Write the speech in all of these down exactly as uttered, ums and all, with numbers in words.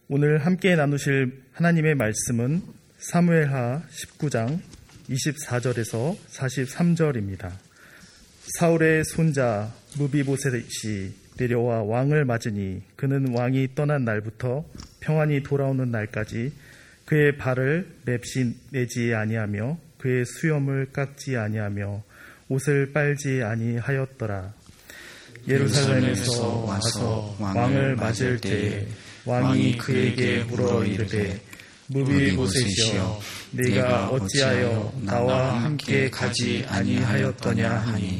오늘 함께 나누실 하나님의 말씀은 사무엘하 십구 장 이십사 절에서 사십삼 절입니다. 사울의 손자 무비보셋이 내려와 왕을 맞으니 그는 왕이 떠난 날부터 평안히 돌아오는 날까지 그의 발을 맵시 내지 아니하며 그의 수염을 깎지 아니하며 옷을 빨지 아니하였더라. 예루살렘에서 와서 왕을 맞을 때에 왕이 그에게 물어 이르되 무비보셋이여 네가 어찌하여 나와 함께 가지 아니하였더냐 하니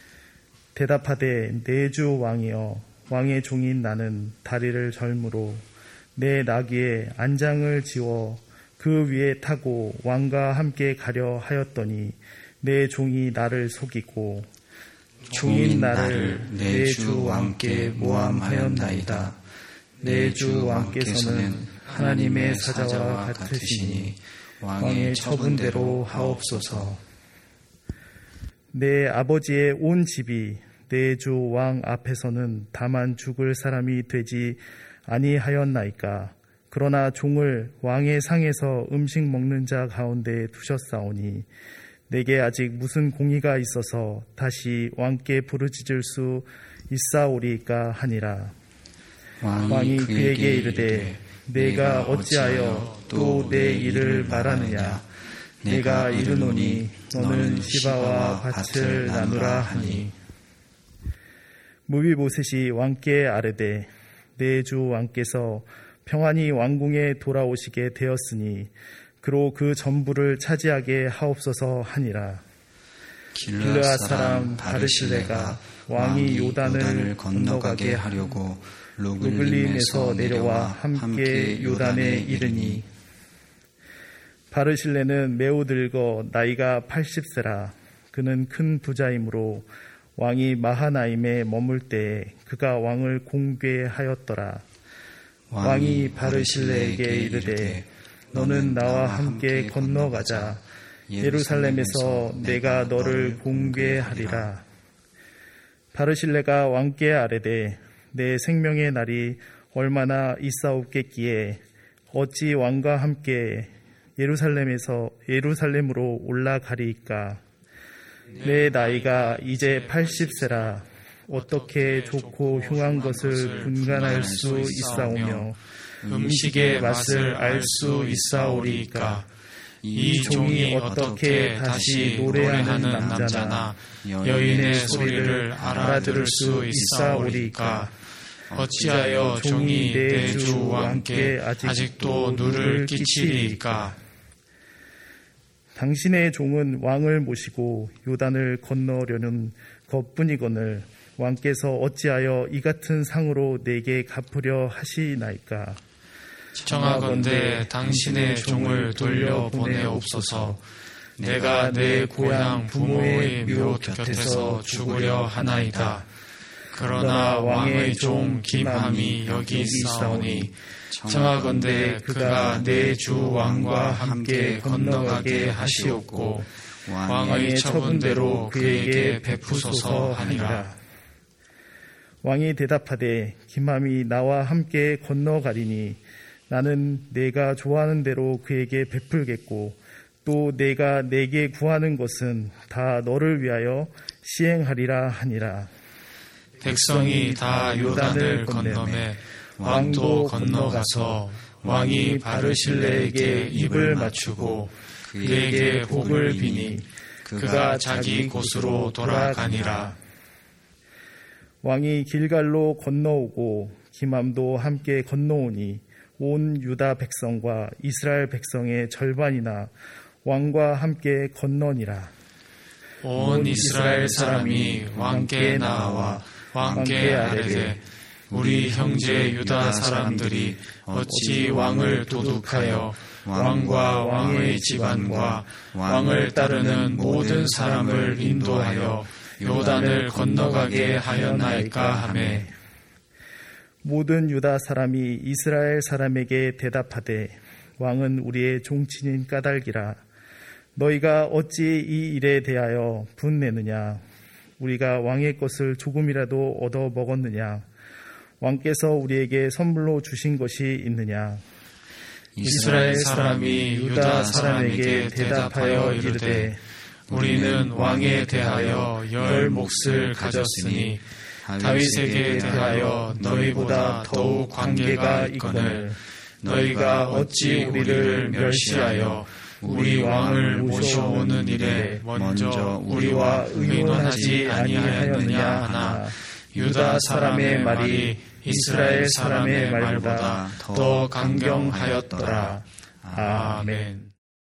대답하되 내 주 왕이여 왕의 종인 나는 다리를 절므로 내 나귀에 안장을 지워 그 위에 타고 왕과 함께 가려 하였더니 내 종이 나를 속이고 종인 나를 내 주 왕께 모함하였나이다. 내 주 왕께서는 하나님의 사자와 같으시니 왕의 처분대로 하옵소서. 내 아버지의 온 집이 내 주 왕 앞에서는 다만 죽을 사람이 되지 아니하였나이까. 그러나 종을 왕의 상에서 음식 먹는 자 가운데 두셨사오니 내게 아직 무슨 공의가 있어서 다시 왕께 부르짖을 수 있사오리까 하니라. 왕이, 왕이 그에게 이르되 내가 어찌하여 또 내 일을 말하느냐. 내가 이르노니 너는 시바와 밭을 나누라 하니 무비보셋이 왕께 아뢰되 내 주 왕께서 평안히 왕궁에 돌아오시게 되었으니 그로 그 전부를 차지하게 하옵소서 하니라. 길르앗 사람 바르실레가 왕이 요단을 건너가게 하려고 루글림에서 내려와 함께 요단에 이르니 바르실레는 매우 늙어 나이가 팔십 세라. 그는 큰 부자이므로 왕이 마하나임에 머물 때에 그가 왕을 공개하였더라. 왕이 바르실레에게 이르되 너는 나와 함께 건너가자. 예루살렘에서 내가 너를 공개하리라. 바르실레가 왕께 아뢰되 내 생명의 날이 얼마나 있사옵겠기에 어찌 왕과 함께 예루살렘에서 예루살렘으로 올라가리이까. 내 나이가 이제 팔십 세라. 어떻게 좋고 흉한 것을 분간할 수 있사오며 음식의 맛을 알 수 있사오리이까. 이 종이 어떻게 다시 노래하는 남자나 여인의 소리를 알아들을 수 있사오리이까. 어찌하여 종이 내 주 왕께 아직도 누를 끼치리이까. 당신의 종은 왕을 모시고 요단을 건너려는 것뿐이거늘 왕께서 어찌하여 이 같은 상으로 내게 갚으려 하시나이까. 청하건대 당신의 종을 돌려보내옵소서. 내가 내 고향 부모의 묘 곁에서 죽으려 하나이다. 그러나 왕의 종 김함이 여기 있사오니 청하건대 그가 내 주 왕과 함께 건너가게 하시옵고 왕의 처분대로 그에게 베푸소서 하니라. 왕이 대답하되 김함이 나와 함께 건너가리니 나는 내가 좋아하는 대로 그에게 베풀겠고 또 내가 내게 구하는 것은 다 너를 위하여 시행하리라 하니라. 백성이 다 요단을 건너매 왕도 건너가서 왕이 바르실레에게 입을 맞추고 그에게 복을 비니 그가 자기 곳으로 돌아가니라. 왕이 길갈로 건너오고 김함도 함께 건너오니 온 유다 백성과 이스라엘 백성의 절반이나 왕과 함께 건너니라. 온 이스라엘 사람이 왕께 나와 왕께 아뢰되 우리 형제 유다 사람들이 어찌 왕을 도둑하여 왕과 왕의 집안과 왕을 따르는 모든 사람을 인도하여 요단을 건너가게 하였나이까 하매 모든 유다 사람이 이스라엘 사람에게 대답하되 왕은 우리의 종친인 까닭이라. 너희가 어찌 이 일에 대하여 분내느냐. 우리가 왕의 것을 조금이라도 얻어 먹었느냐. 왕께서 우리에게 선물로 주신 것이 있느냐? 이스라엘 사람이 유다 사람에게 대답하여 이르되 우리는 왕에 대하여 열 몫을 가졌으니 다윗에게 대하여 너희보다 더욱 관계가 있거늘 너희가 어찌 우리를 멸시하여 우리 왕을 모셔오는 일에 먼저 우리와 의논하지 아니하였느냐 하나 유다 사람의 말이 이스라엘 사람의 말보다 더 강경하였더라. 아멘.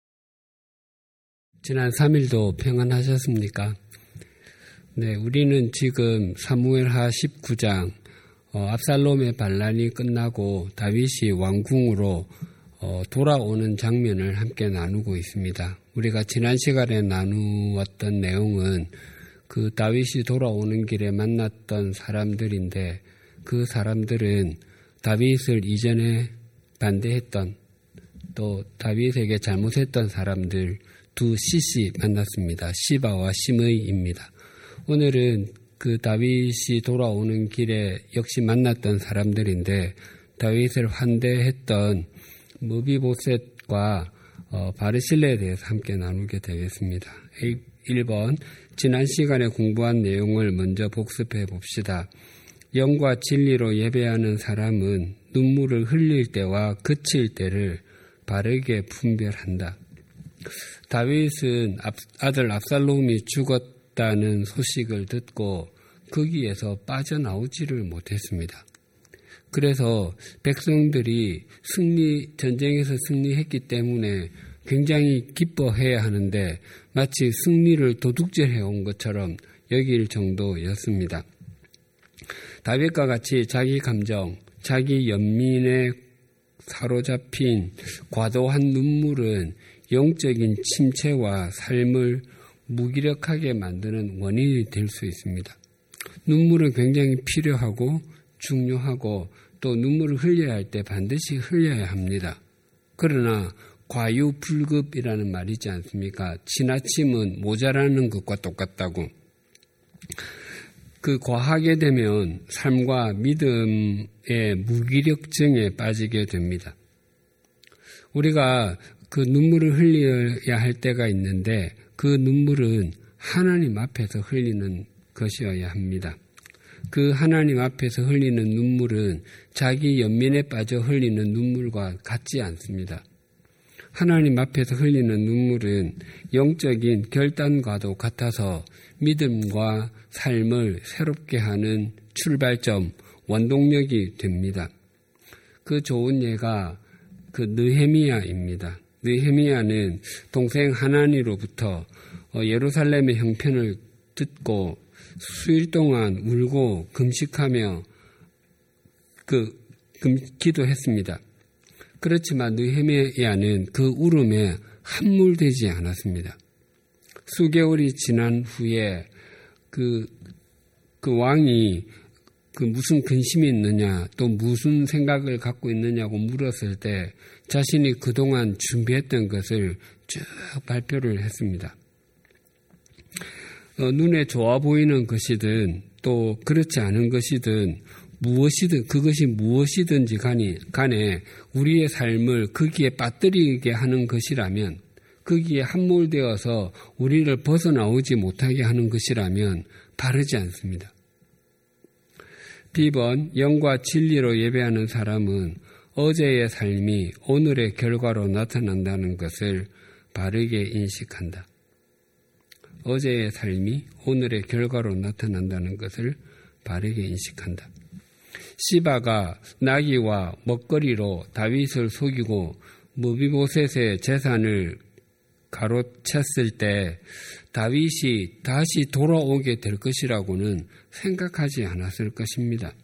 지난 삼 일도 평안하셨습니까? 네, 우리는 지금 사무엘하 십구 장 어, 압살롬의 반란이 끝나고 다윗이 왕궁으로 어, 돌아오는 장면을 함께 나누고 있습니다. 우리가 지난 시간에 나누었던 내용은 그 다윗이 돌아오는 길에 만났던 사람들인데 그 사람들은 다윗을 이전에 반대했던 또 다윗에게 잘못했던 사람들 두 씨씨 만났습니다. 시바와 시므이입니다. 오늘은 그 다윗이 돌아오는 길에 역시 만났던 사람들인데 다윗을 환대했던 무비보셋과 어, 바르실레에 대해서 함께 나누게 되겠습니다. 일 번 지난 시간에 공부한 내용을 먼저 복습해 봅시다. 영과 진리로 예배하는 사람은 눈물을 흘릴 때와 그칠 때를 바르게 분별한다. 다윗은 아들 압살롬이 죽었다는 소식을 듣고 거기에서 빠져나오지를 못했습니다. 그래서 백성들이 승리, 전쟁에서 승리했기 때문에 굉장히 기뻐해야 하는데 마치 승리를 도둑질해온 것처럼 여길 정도였습니다. 다윗과 같이 자기 감정, 자기 연민에 사로잡힌 과도한 눈물은 영적인 침체와 삶을 무기력하게 만드는 원인이 될 수 있습니다. 눈물은 굉장히 필요하고 중요하고 또 눈물을 흘려야 할 때 반드시 흘려야 합니다. 그러나 과유불급이라는 말이 있지 않습니까? 지나침은 모자라는 것과 똑같다고. 그 과하게 되면 삶과 믿음의 무기력증에 빠지게 됩니다. 우리가 그 눈물을 흘려야 할 때가 있는데 그 눈물은 하나님 앞에서 흘리는 것이어야 합니다. 그 하나님 앞에서 흘리는 눈물은 자기 연민에 빠져 흘리는 눈물과 같지 않습니다. 하나님 앞에서 흘리는 눈물은 영적인 결단과도 같아서 믿음과 삶을 새롭게 하는 출발점, 원동력이 됩니다. 그 좋은 예가 그 느헤미야입니다. 느헤미야는 동생 하나니로부터 예루살렘의 형편을 듣고 수일 동안 울고 금식하며 그 금, 기도했습니다. 그렇지만 느헤미야는 그 울음에 함몰되지 않았습니다. 수개월이 지난 후에 그, 그 왕이 그 무슨 근심이 있느냐 또 무슨 생각을 갖고 있느냐고 물었을 때 자신이 그동안 준비했던 것을 쭉 발표를 했습니다. 어, 눈에 좋아 보이는 것이든 또 그렇지 않은 것이든 무엇이든 그것이 무엇이든지 간에, 간에 우리의 삶을 거기에 빠뜨리게 하는 것이라면 거기에 함몰되어서 우리를 벗어나오지 못하게 하는 것이라면 바르지 않습니다. 비번 영과 진리로 예배하는 사람은 어제의 삶이 오늘의 결과로 나타난다는 것을 바르게 인식한다. 어제의 삶이 오늘의 결과로 나타난다는 것을 바르게 인식한다. 시바가 나귀와 먹거리로 다윗을 속이고 무비보셋의 재산을 가로챘을 때 다윗이 다시 돌아오게 될 것이라고는 생각하지 않았을 것입니다.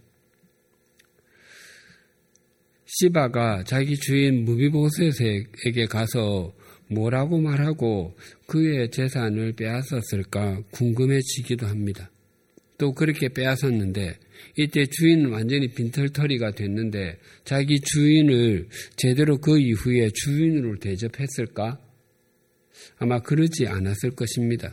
시바가 자기 주인 무비보셋에게 가서 뭐라고 말하고 그의 재산을 빼앗았을까 궁금해지기도 합니다. 또 그렇게 빼앗았는데 이때 주인은 완전히 빈털터리가 됐는데 자기 주인을 제대로 그 이후에 주인으로 대접했을까? 아마 그러지 않았을 것입니다.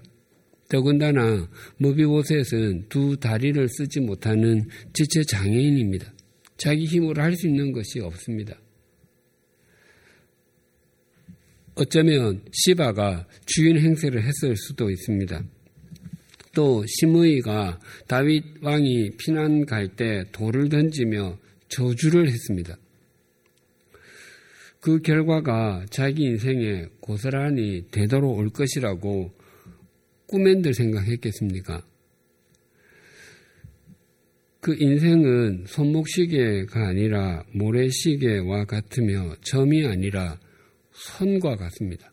더군다나 무비보셋은 두 다리를 쓰지 못하는 지체 장애인입니다. 자기 힘으로 할 수 있는 것이 없습니다. 어쩌면 시바가 주인 행세를 했을 수도 있습니다. 또 시므이가 다윗 왕이 피난 갈 때 돌을 던지며 저주를 했습니다. 그 결과가 자기 인생에 고스란히 되도록 올 것이라고 꿈엔들 생각했겠습니까? 그 인생은 손목시계가 아니라 모래시계와 같으며 점이 아니라 선과 같습니다.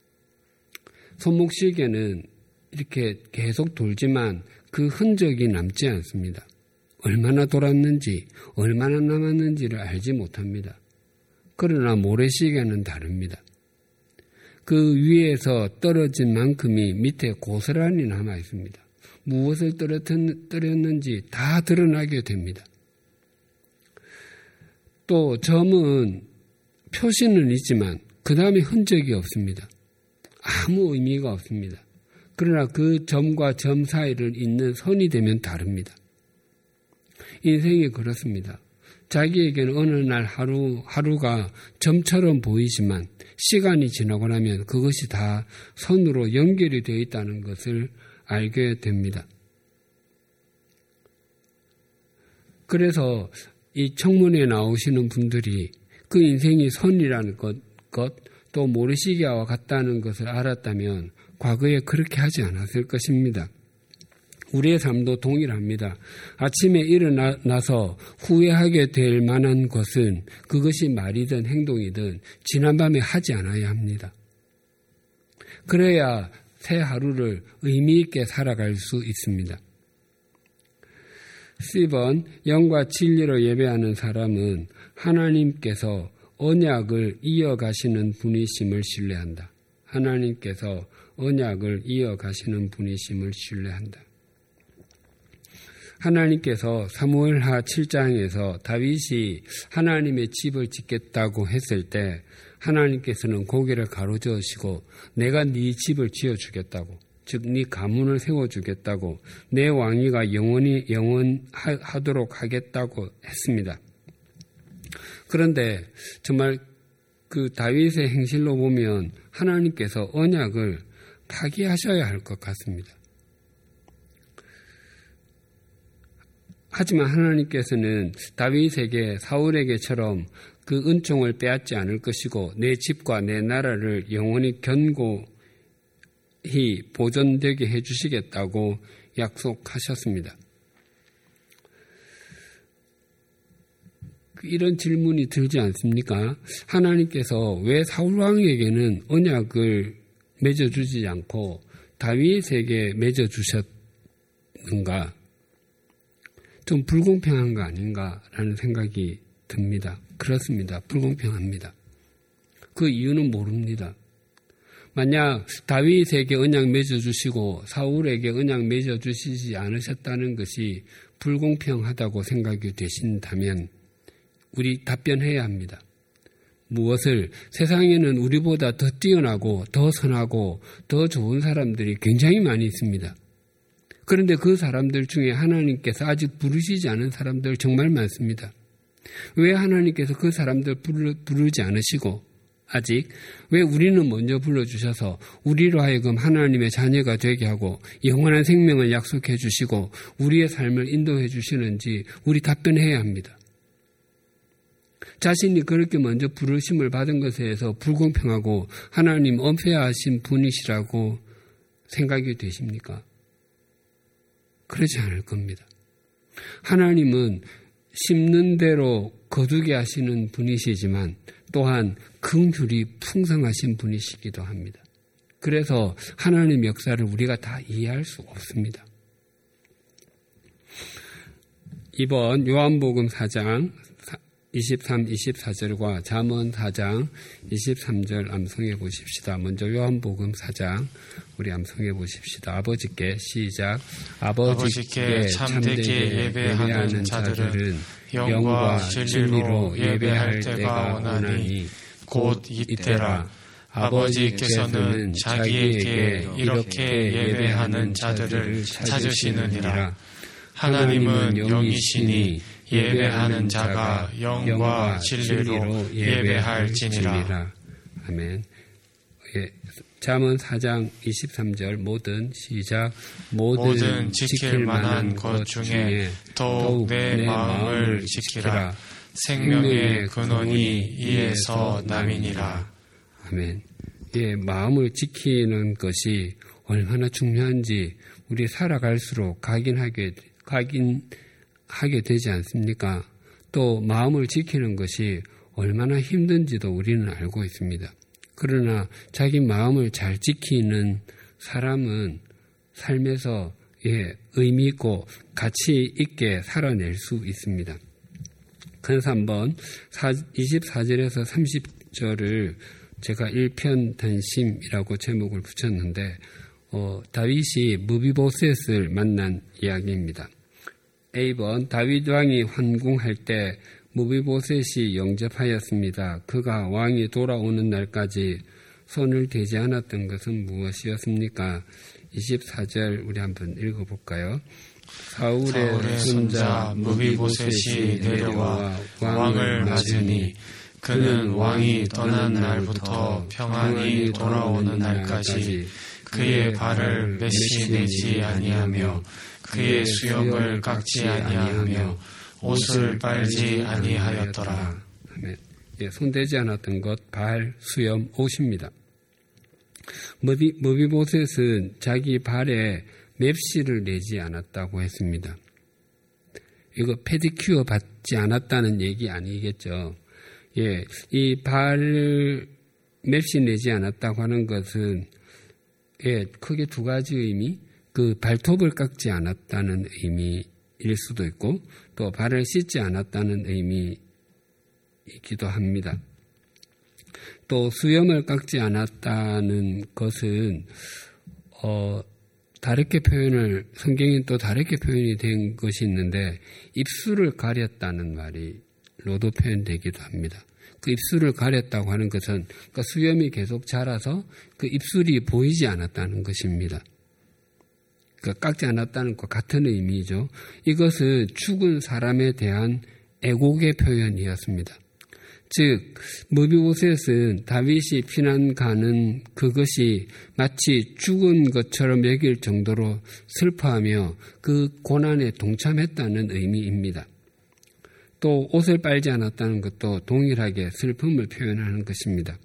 손목시계는 이렇게 계속 돌지만 그 흔적이 남지 않습니다. 얼마나 돌았는지, 얼마나 남았는지를 알지 못합니다. 그러나 모래시계는 다릅니다. 그 위에서 떨어진 만큼이 밑에 고스란히 남아 있습니다. 무엇을 떨었는지 다 드러나게 됩니다. 또 점은 표시는 있지만 그 다음에 흔적이 없습니다. 아무 의미가 없습니다. 그러나 그 점과 점 사이를 잇는 선이 되면 다릅니다. 인생이 그렇습니다. 자기에게는 어느 날 하루, 하루가 점처럼 보이지만 시간이 지나고 나면 그것이 다 선으로 연결이 되어 있다는 것을 알게 됩니다. 그래서 이 청문회에 나오시는 분들이 그 인생이 선이라는 것, 것, 또 모래시계와 같다는 것을 알았다면 과거에 그렇게 하지 않았을 것입니다. 우리의 삶도 동일합니다. 아침에 일어나서 후회하게 될 만한 것은 그것이 말이든 행동이든 지난밤에 하지 않아야 합니다. 그래야 새 하루를 의미 있게 살아갈 수 있습니다. 십 번 영과 진리로 예배하는 사람은 하나님께서 언약을 이어가시는 분이심을 신뢰한다. 하나님께서 언약을 이어가시는 분이심을 신뢰한다. 하나님께서 사무엘하 칠 장에서 다윗이 하나님의 집을 짓겠다고 했을 때 하나님께서는 고개를 가로저으시고 내가 네 집을 지어주겠다고, 즉 네 가문을 세워주겠다고, 내 왕위가 영원히 영원하도록 하겠다고 했습니다. 그런데 정말 그 다윗의 행실로 보면 하나님께서 언약을 파기하셔야 할 것 같습니다. 하지만 하나님께서는 다윗에게 사울에게처럼 그 은총을 빼앗지 않을 것이고 내 집과 내 나라를 영원히 견고히 보존되게 해주시겠다고 약속하셨습니다. 이런 질문이 들지 않습니까? 하나님께서 왜 사울왕에게는 언약을 맺어주지 않고 다윗에게 맺어주셨는가? 좀 불공평한 거 아닌가라는 생각이 듭니다. 그렇습니다. 불공평합니다. 그 이유는 모릅니다. 만약 다윗에게 언약 맺어주시고 사울에게 언약 맺어주시지 않으셨다는 것이 불공평하다고 생각이 되신다면 우리 답변해야 합니다. 무엇을? 세상에는 우리보다 더 뛰어나고 더 선하고 더 좋은 사람들이 굉장히 많이 있습니다. 그런데 그 사람들 중에 하나님께서 아직 부르시지 않은 사람들 정말 많습니다. 왜 하나님께서 그 사람들 부르, 부르지 않으시고 아직 왜 우리는 먼저 불러주셔서 우리로 하여금 하나님의 자녀가 되게 하고 영원한 생명을 약속해 주시고 우리의 삶을 인도해 주시는지 우리 답변해야 합니다. 자신이 그렇게 먼저 부르심을 받은 것에 대해서 불공평하고 하나님 은폐하신 분이시라고 생각이 되십니까? 그렇지 않을 겁니다. 하나님은 심는 대로 거두게 하시는 분이시지만 또한 긍휼이 풍성하신 분이시기도 합니다. 그래서 하나님의 역사를 우리가 다 이해할 수 없습니다. 이번 요한복음 사 장 이십삼, 이십사 절과 잠언 사 장 이십삼 절 암송해 보십시다. 먼저 요한복음 사 장 우리 암송해 보십시다. 아버지께 시작. 아버지께 참되게 예배하는 자들은 영과 진리로 예배할 때가 오나니 곧 이때라. 아버지께서는 자기에게 이렇게 예배하는 자들을 찾으시느니라. 하나님은 영이시니 예배하는 자가 영과 진리로 예배할지니라. 아멘. 예, 잠언 사 장 이십삼 절 모든 시작 모든, 모든 지킬 만한 것 중에 더욱 내 마음을 지키라. 생명의 근원이 이에서 남이니라. 아멘. 예, 마음을 지키는 것이 얼마나 중요한지 우리 살아갈수록 각인하게 각인하게 되지 않습니까? 또 마음을 지키는 것이 얼마나 힘든지도 우리는 알고 있습니다. 그러나 자기 마음을 잘 지키는 사람은 삶에서 예, 의미 있고 가치 있게 살아낼 수 있습니다. 그래서 한번 이십사 절에서 삼십 절을 제가 일편단심이라고 제목을 붙였는데 어, 다윗이 무비보셋을 만난 이야기입니다. 일 번 다윗 왕이 환궁할 때 무비보셋이 영접하였습니다. 그가 왕이 돌아오는 날까지 손을 대지 않았던 것은 무엇이었습니까? 이십사 절 우리 한번 읽어볼까요? 사울의, 사울의 손자 무비보셋이 내려와 왕을 맞으니 그는 왕이 떠난 날부터 평안히 돌아오는 날까지 그의 발을 메시내지 아니하며 그의 수염을 깎지 아니하며 옷을 빨지 아니하였더라. 예, 손대지 않았던 것, 발, 수염, 옷입니다. 무비, 무비보셋은 자기 발에 맵시를 내지 않았다고 했습니다. 이거 페디큐어 받지 않았다는 얘기 아니겠죠. 예, 이 발을 맵시 내지 않았다고 하는 것은 예, 크게 두 가지 의미, 그 발톱을 깎지 않았다는 의미일 수도 있고 또 발을 씻지 않았다는 의미이기도 합니다. 또 수염을 깎지 않았다는 것은 어, 다르게 표현을 성경에 또 다르게 표현이 된 것이 있는데 입술을 가렸다는 말이 로도 표현되기도 합니다. 그 입술을 가렸다고 하는 것은 그 수염이 계속 자라서 그 입술이 보이지 않았다는 것입니다. 그 깎지 않았다는 것과 같은 의미죠. 이것은 죽은 사람에 대한 애곡의 표현이었습니다. 즉 무비보셋은 다윗이 피난 가는 그것이 마치 죽은 것처럼 여길 정도로 슬퍼하며 그 고난에 동참했다는 의미입니다. 또 옷을 빨지 않았다는 것도 동일하게 슬픔을 표현하는 것입니다.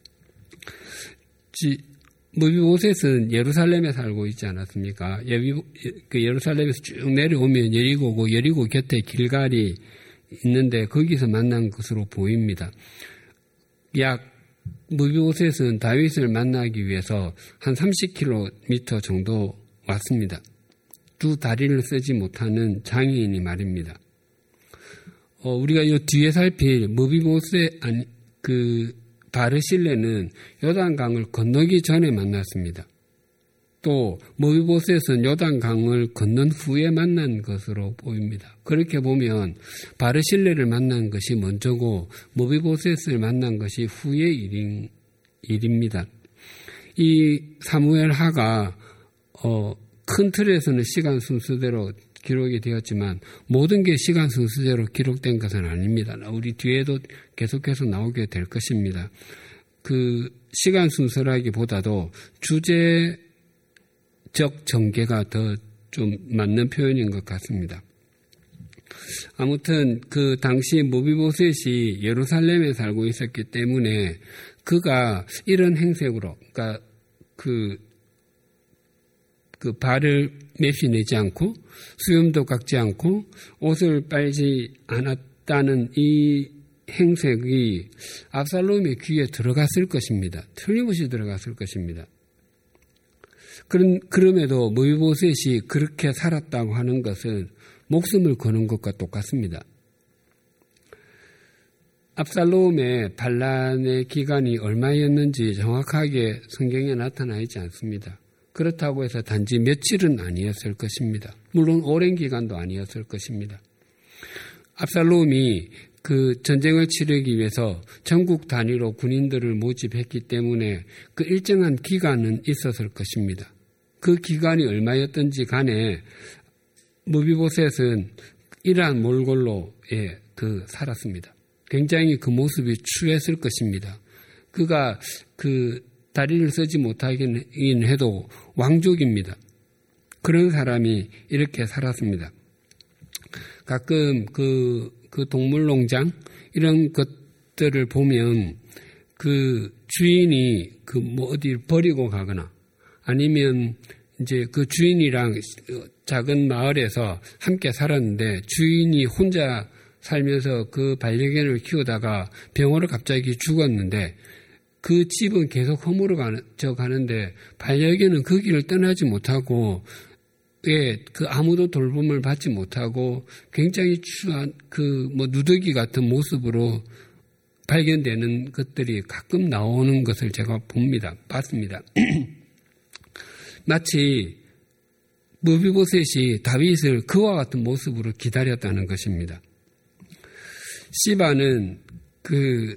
무비보셋은 예루살렘에 살고 있지 않았습니까? 그 예루살렘에서 쭉 내려오면 여리고고 여리고 곁에 길갈이 있는데 거기서 만난 것으로 보입니다. 약 무비보셋은 다윗을 만나기 위해서 한 삼십 킬로미터 정도 왔습니다. 두 다리를 쓰지 못하는 장애인이 말입니다. 어, 우리가 이 뒤에 살필 무비보셋 아니 그 바르실레는 요단강을 건너기 전에 만났습니다. 또 무비보셋은 요단강을 건넌 후에 만난 것으로 보입니다. 그렇게 보면 바르실레를 만난 것이 먼저고 무비보셋을 만난 것이 후의 일인, 일입니다. 이 사무엘하가 어, 큰 틀에서는 시간 순서대로 기록이 되었지만 모든 게 시간 순서대로 기록된 것은 아닙니다. 우리 뒤에도 계속해서 나오게 될 것입니다. 그 시간 순서라기보다도 주제적 전개가 더 좀 맞는 표현인 것 같습니다. 아무튼 그 당시 무비보셋이 예루살렘에 살고 있었기 때문에 그가 이런 행색으로, 그러니까 그, 그 발을 매시내지 않고 수염도 깎지 않고 옷을 빨지 않았다는 이 행색이 압살롬의 귀에 들어갔을 것입니다. 틀림없이 들어갔을 것입니다. 그런, 그럼에도 무비보셋이 그렇게 살았다고 하는 것은 목숨을 거는 것과 똑같습니다. 압살롬의 반란의 기간이 얼마였는지 정확하게 성경에 나타나 있지 않습니다. 그렇다고 해서 단지 며칠은 아니었을 것입니다. 물론 오랜 기간도 아니었을 것입니다. 압살롬이 그 전쟁을 치르기 위해서 전국 단위로 군인들을 모집했기 때문에 그 일정한 기간은 있었을 것입니다. 그 기간이 얼마였든지 간에 무비보셋은 이러한 몰골로에 그 살았습니다. 굉장히 그 모습이 추했을 것입니다. 그가 그 다리를 쓰지 못하긴 해도 왕족입니다. 그런 사람이 이렇게 살았습니다. 가끔 그, 그 동물농장 이런 것들을 보면 그 주인이 그 뭐 어디 버리고 가거나 아니면 이제 그 주인이랑 작은 마을에서 함께 살았는데 주인이 혼자 살면서 그 반려견을 키우다가 병으로 갑자기 죽었는데 그 집은 계속 허물어져 가는데 반려견은 그 길을 떠나지 못하고 예, 그 아무도 돌봄을 받지 못하고 굉장히 추한 그 뭐 누더기 같은 모습으로 발견되는 것들이 가끔 나오는 것을 제가 봅니다. 봤습니다. 마치 무비보셋이 다윗을 그와 같은 모습으로 기다렸다는 것입니다. 시바는 그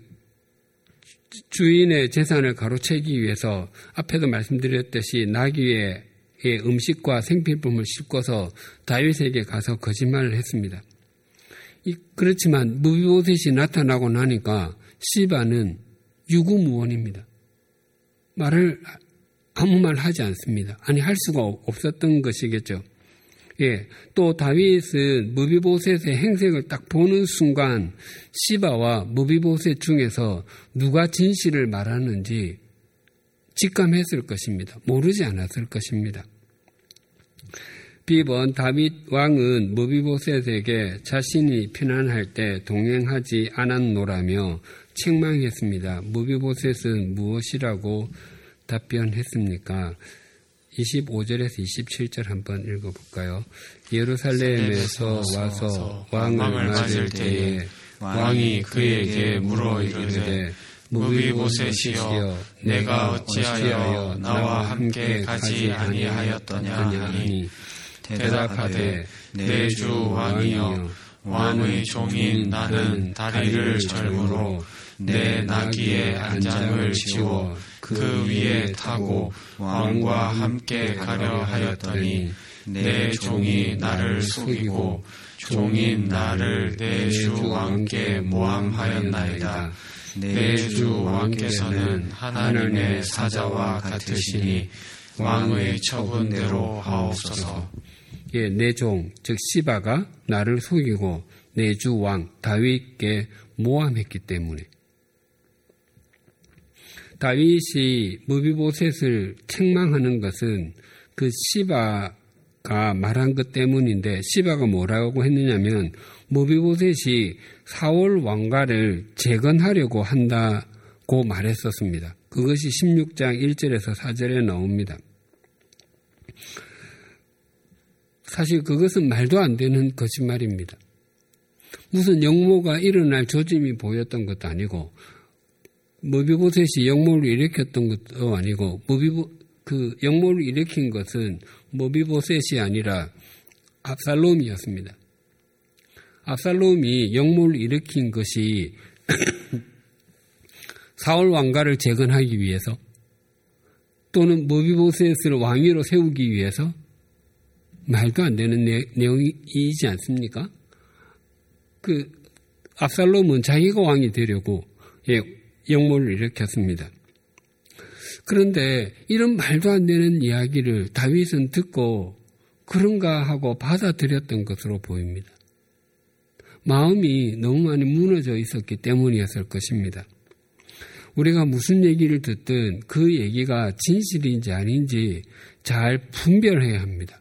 주인의 재산을 가로채기 위해서 앞에도 말씀드렸듯이 나귀의 음식과 생필품을 싣고서 다윗에게 가서 거짓말을 했습니다. 그렇지만 무비보셋이 나타나고 나니까 시바는 유구무원입니다. 말을 아무 말 하지 않습니다. 아니 할 수가 없었던 것이겠죠. 예, 또 다윗은 무비보셋의 행색을 딱 보는 순간 시바와 무비보셋 중에서 누가 진실을 말하는지 직감했을 것입니다. 모르지 않았을 것입니다. 비번 다윗 왕은 무비보셋에게 자신이 피난할 때 동행하지 않았노라며 책망했습니다. 무비보셋은 무엇이라고 답변했습니까? 이십오 절에서 이십칠 절 한번 읽어볼까요? 예루살렘에서 와서 왕을 맞을 때에 왕이 그에게 물어 이르되 무비보셋이여 내가 어찌하여 나와 함께 가지 아니하였더냐 하니 대답하되 내 주 왕이여 왕의 종인 나는 다리를 절므로 내 나귀의 안장을 지워 그 위에 타고 왕과 함께 가려 하였더니 내 종이 나를 속이고 종인 나를 내 주 왕께 모함하였나이다. 내 주 왕께서는 하나님의 사자와 같으시니 왕의 처분대로 하옵소서. 예, 내 종, 즉 시바가 나를 속이고 내 주 왕 다윗께 모함했기 때문에 다윗이 무비보셋을 책망하는 것은 그 시바가 말한 것 때문인데 시바가 뭐라고 했느냐면 무비보셋이 사울 왕가를 재건하려고 한다고 말했었습니다. 그것이 십육 장 일 절에서 사 절에 나옵니다. 사실 그것은 말도 안 되는 거짓말입니다. 무슨 역모가 일어날 조짐이 보였던 것도 아니고 무비보셋이 역모를 일으켰던 것도 아니고 무비보 그 역모를 일으킨 것은 무비보셋이 아니라 압살롬이었습니다. 압살롬이 역모를 일으킨 것이 사울 왕가를 재건하기 위해서 또는 무비보셋을 왕위로 세우기 위해서 말도 안 되는 내, 내용이지 않습니까? 그 압살롬은 자기가 왕이 되려고 예, 역모를 일으켰습니다. 그런데 이런 말도 안 되는 이야기를 다윗은 듣고 그런가 하고 받아들였던 것으로 보입니다. 마음이 너무 많이 무너져 있었기 때문이었을 것입니다. 우리가 무슨 얘기를 듣든 그 얘기가 진실인지 아닌지 잘 분별해야 합니다.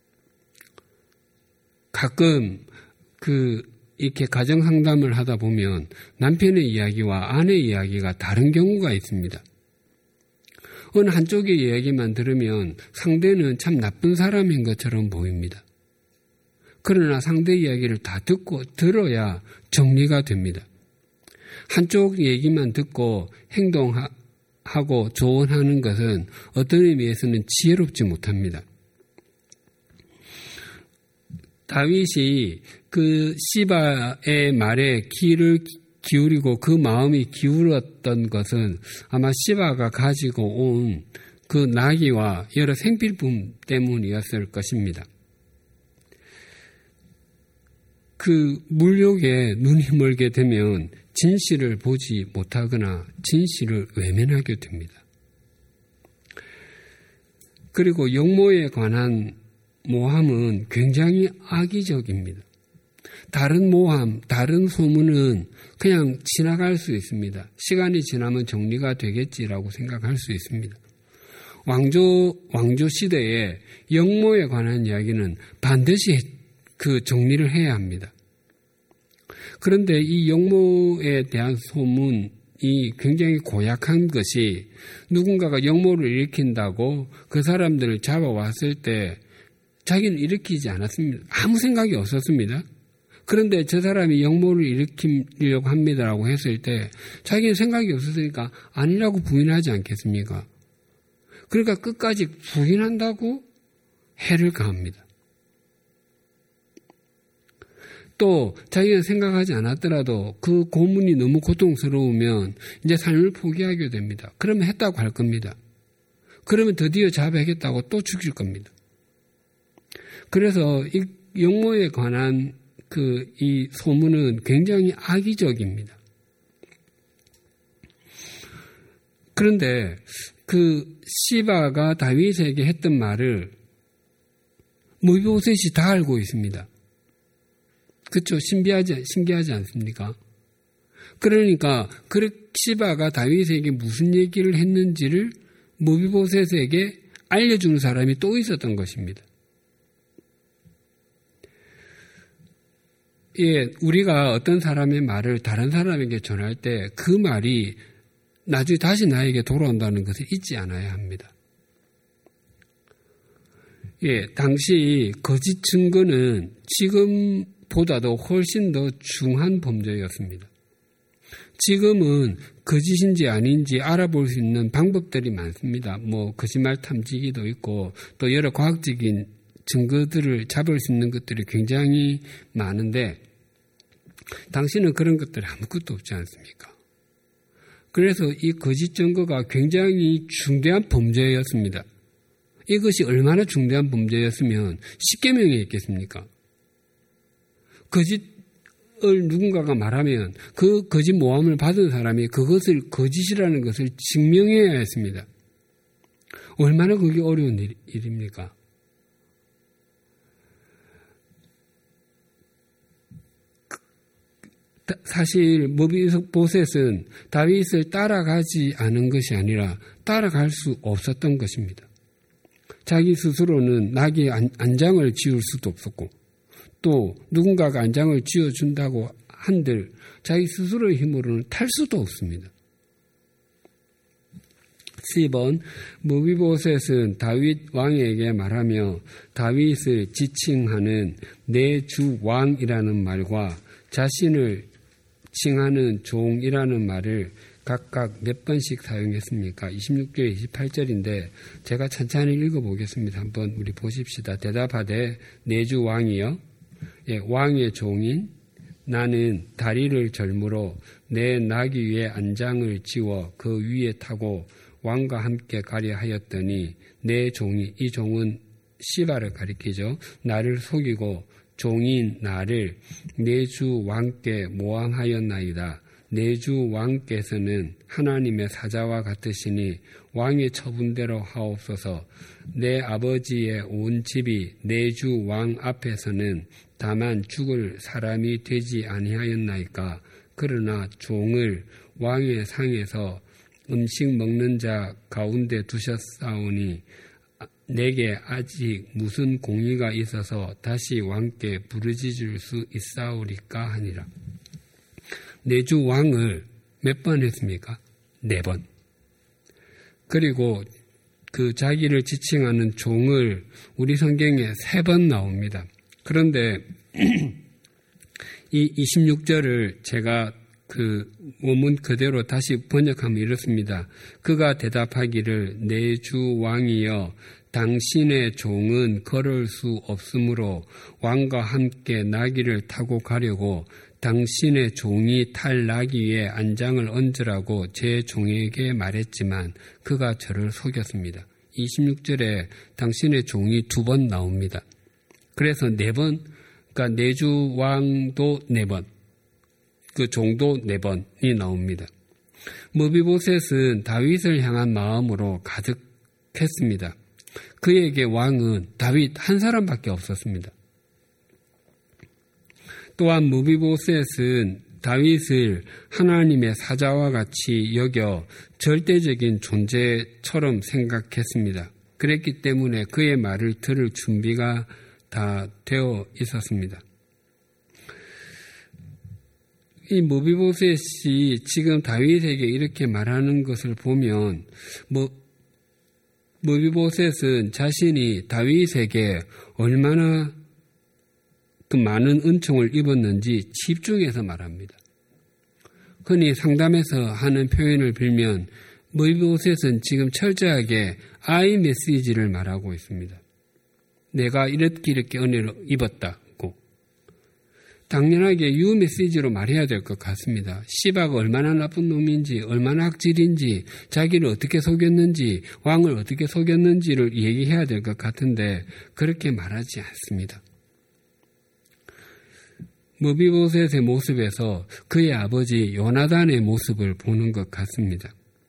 가끔 그 이렇게 가정 상담을 하다 보면 남편의 이야기와 아내의 이야기가 다른 경우가 있습니다. 어느 한쪽의 이야기만 들으면 상대는 참 나쁜 사람인 것처럼 보입니다. 그러나 상대 이야기를 다 듣고 들어야 정리가 됩니다. 한쪽 얘기만 듣고 행동하고 조언하는 것은 어떤 의미에서는 지혜롭지 못합니다. 다윗이 그 시바의 말에 귀를 기울이고 그 마음이 기울었던 것은 아마 시바가 가지고 온 그 나귀와 여러 생필품 때문이었을 것입니다. 그 물욕에 눈이 멀게 되면 진실을 보지 못하거나 진실을 외면하게 됩니다. 그리고 영모에 관한 모함은 굉장히 악의적입니다. 다른 모함, 다른 소문은 그냥 지나갈 수 있습니다. 시간이 지나면 정리가 되겠지라고 생각할 수 있습니다. 왕조, 왕조 시대에 영모에 관한 이야기는 반드시 그 정리를 해야 합니다. 그런데 이 영모에 대한 소문이 굉장히 고약한 것이 누군가가 영모를 일으킨다고 그 사람들을 잡아왔을 때 자기는 일으키지 않았습니다. 아무 생각이 없었습니다. 그런데 저 사람이 영모를 일으키려고 합니다라고 했을 때 자기는 생각이 없었으니까 아니라고 부인하지 않겠습니까? 그러니까 끝까지 부인한다고 해를 가합니다. 또 자기가 생각하지 않았더라도 그 고문이 너무 고통스러우면 이제 삶을 포기하게 됩니다. 그러면 했다고 할 겁니다. 그러면 드디어 잡아야겠다고 또 죽일 겁니다. 그래서 이 영모에 관한 그 이 소문은 굉장히 악의적입니다. 그런데 그 시바가 다윗에게 했던 말을 무비보셋이 다 알고 있습니다. 그렇죠? 신비하지, 신기하지 않습니까? 그러니까 그 시바가 다윗에게 무슨 얘기를 했는지를 무비보셋에게 알려주는 사람이 또 있었던 것입니다. 예, 우리가 어떤 사람의 말을 다른 사람에게 전할 때 그 말이 나중에 다시 나에게 돌아온다는 것을 잊지 않아야 합니다. 예, 당시 거짓 증거는 지금보다도 훨씬 더 중한 범죄였습니다. 지금은 거짓인지 아닌지 알아볼 수 있는 방법들이 많습니다. 뭐 거짓말 탐지기도 있고 또 여러 과학적인 증거들을 잡을 수 있는 것들이 굉장히 많은데 당시는 그런 것들이 아무것도 없지 않습니까? 그래서 이 거짓 증거가 굉장히 중대한 범죄였습니다. 이것이 얼마나 중대한 범죄였으면 십계명에 있겠습니까? 거짓을 누군가가 말하면 그 거짓 모함을 받은 사람이 그것을 거짓이라는 것을 증명해야 했습니다. 얼마나 그게 어려운 일, 일입니까? 사실 무비보셋은 다윗을 따라가지 않은 것이 아니라 따라갈 수 없었던 것입니다. 자기 스스로는 나귀의 안장을 지을 수도 없었고 또 누군가가 안장을 지어준다고 한들 자기 스스로의 힘으로는 탈 수도 없습니다. 십 번 무비보셋은 다윗 왕에게 말하며 다윗을 지칭하는 내 주 왕이라는 말과 자신을 칭하는 종이라는 말을 각각 몇 번씩 사용했습니까? 이십육 절, 이십팔 절인데 제가 천천히 읽어보겠습니다. 한번 우리 보십시다. 대답하되 내 주 왕이여, 예, 왕의 종인 나는 다리를 절므로 내 나귀 위에 안장을 지워 그 위에 타고 왕과 함께 가려 하였더니 내 종이, 이 종은 시바를 가리키죠. 나를 속이고 종인 나를 내 주 왕께 모함하였나이다. 내 주 왕께서는 하나님의 사자와 같으시니 왕의 처분대로 하옵소서. 내 아버지의 온 집이 내 주 왕 앞에서는 다만 죽을 사람이 되지 아니하였나이까. 그러나 종을 왕의 상에서 음식 먹는 자 가운데 두셨사오니 내게 아직 무슨 공의가 있어서 다시 왕께 부르짖을 수 있사오리까 하니라. 내 주 왕을 몇 번 했습니까? 네 번. 그리고 그 자기를 지칭하는 종을 우리 성경에 세 번 나옵니다. 그런데 이 이십육 절을 제가 그 원문 그대로 다시 번역하면 이렇습니다. 그가 대답하기를 내 주 왕이여 당신의 종은 걸을 수 없으므로 왕과 함께 나귀를 타고 가려고 당신의 종이 탈 나귀에 안장을 얹으라고 제 종에게 말했지만 그가 저를 속였습니다. 이십육 절에 당신의 종이 두 번 나옵니다. 그래서 네 번 그러니까 내주 왕도 네 번, 그 종도 네 번이 나옵니다. 머비보셋은 다윗을 향한 마음으로 가득했습니다. 그에게 왕은 다윗 한 사람밖에 없었습니다. 또한 머비보셋은 다윗을 하나님의 사자와 같이 여겨 절대적인 존재처럼 생각했습니다. 그랬기 때문에 그의 말을 들을 준비가 다 되어 있었습니다. 이 머비보셋이 지금 다윗에게 이렇게 말하는 것을 보면 뭐 머비보셋은 자신이 다윗에게 얼마나 그 많은 은총을 입었는지 집중해서 말합니다. 흔히 상담에서 하는 표현을 빌면 머비보셋은 지금 철저하게 I 메시지를 말하고 있습니다. 내가 이렇게 이렇게 은혜를 입었다고. 당연하게 U 메시지로 말해야 될 것 같습니다. 시바가 얼마나 나쁜 놈인지, 얼마나 악질인지, 자기를 어떻게 속였는지, 왕을 어떻게 속였는지를 얘기해야 될 것 같은데 그렇게 말하지 않습니다. 머비보셋의 모습에서 그의 아버지 요나단의 모습을 보는 것 같습니다.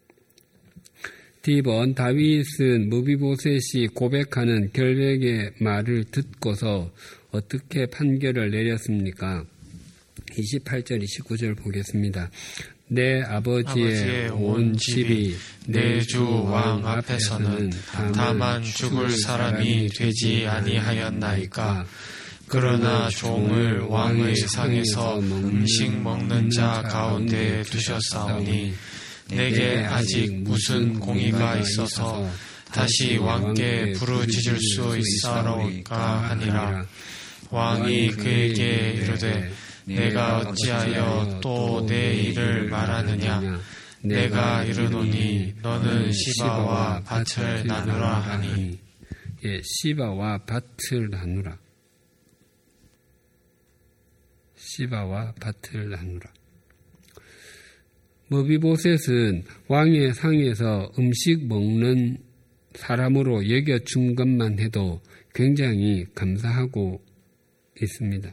디번 다윗은 머비보셋이 고백하는 결백의 말을 듣고서 어떻게 판결을 내렸습니까? 이십팔 절 이십구 절 보겠습니다. 내 아버지의, 아버지의 온 집이 내 주 왕 앞에서는 다만 죽을 사람이 되지 아니하였나이까. 그러나 종을 왕의 상에서 음식 먹는 자 가운데 두셨사오니 내게 아직 무슨 공의가 있어서 다시 왕께 부르짖을 수 있사로울까 하니라. 왕이 그에게 이르되 내가 어찌하여 또 내 일을 말하느냐. 내가 이르노니 너는 시바와 밭을 나누라 하니. 예, 시바와 밭을 나누라. 시바와 밭을 나누라. 머비보셋은 왕의 상에서 음식 먹는 사람으로 여겨준 것만 해도 굉장히 감사하고 있습니다.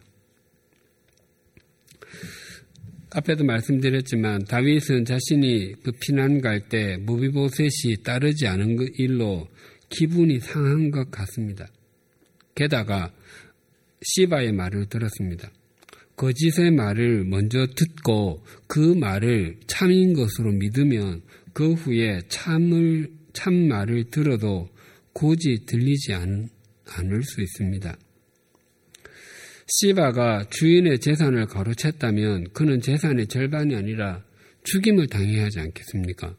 앞에도 말씀드렸지만 다윗은 자신이 그 피난 갈 때 머비보셋이 따르지 않은 일로 기분이 상한 것 같습니다. 게다가 시바의 말을 들었습니다. 거짓의 말을 먼저 듣고 그 말을 참인 것으로 믿으면 그 후에 참을, 참 말을 들어도 굳이 들리지 않, 않을 수 있습니다. 시바가 주인의 재산을 가로챘다면 그는 재산의 절반이 아니라 죽임을 당해야 하지 않겠습니까?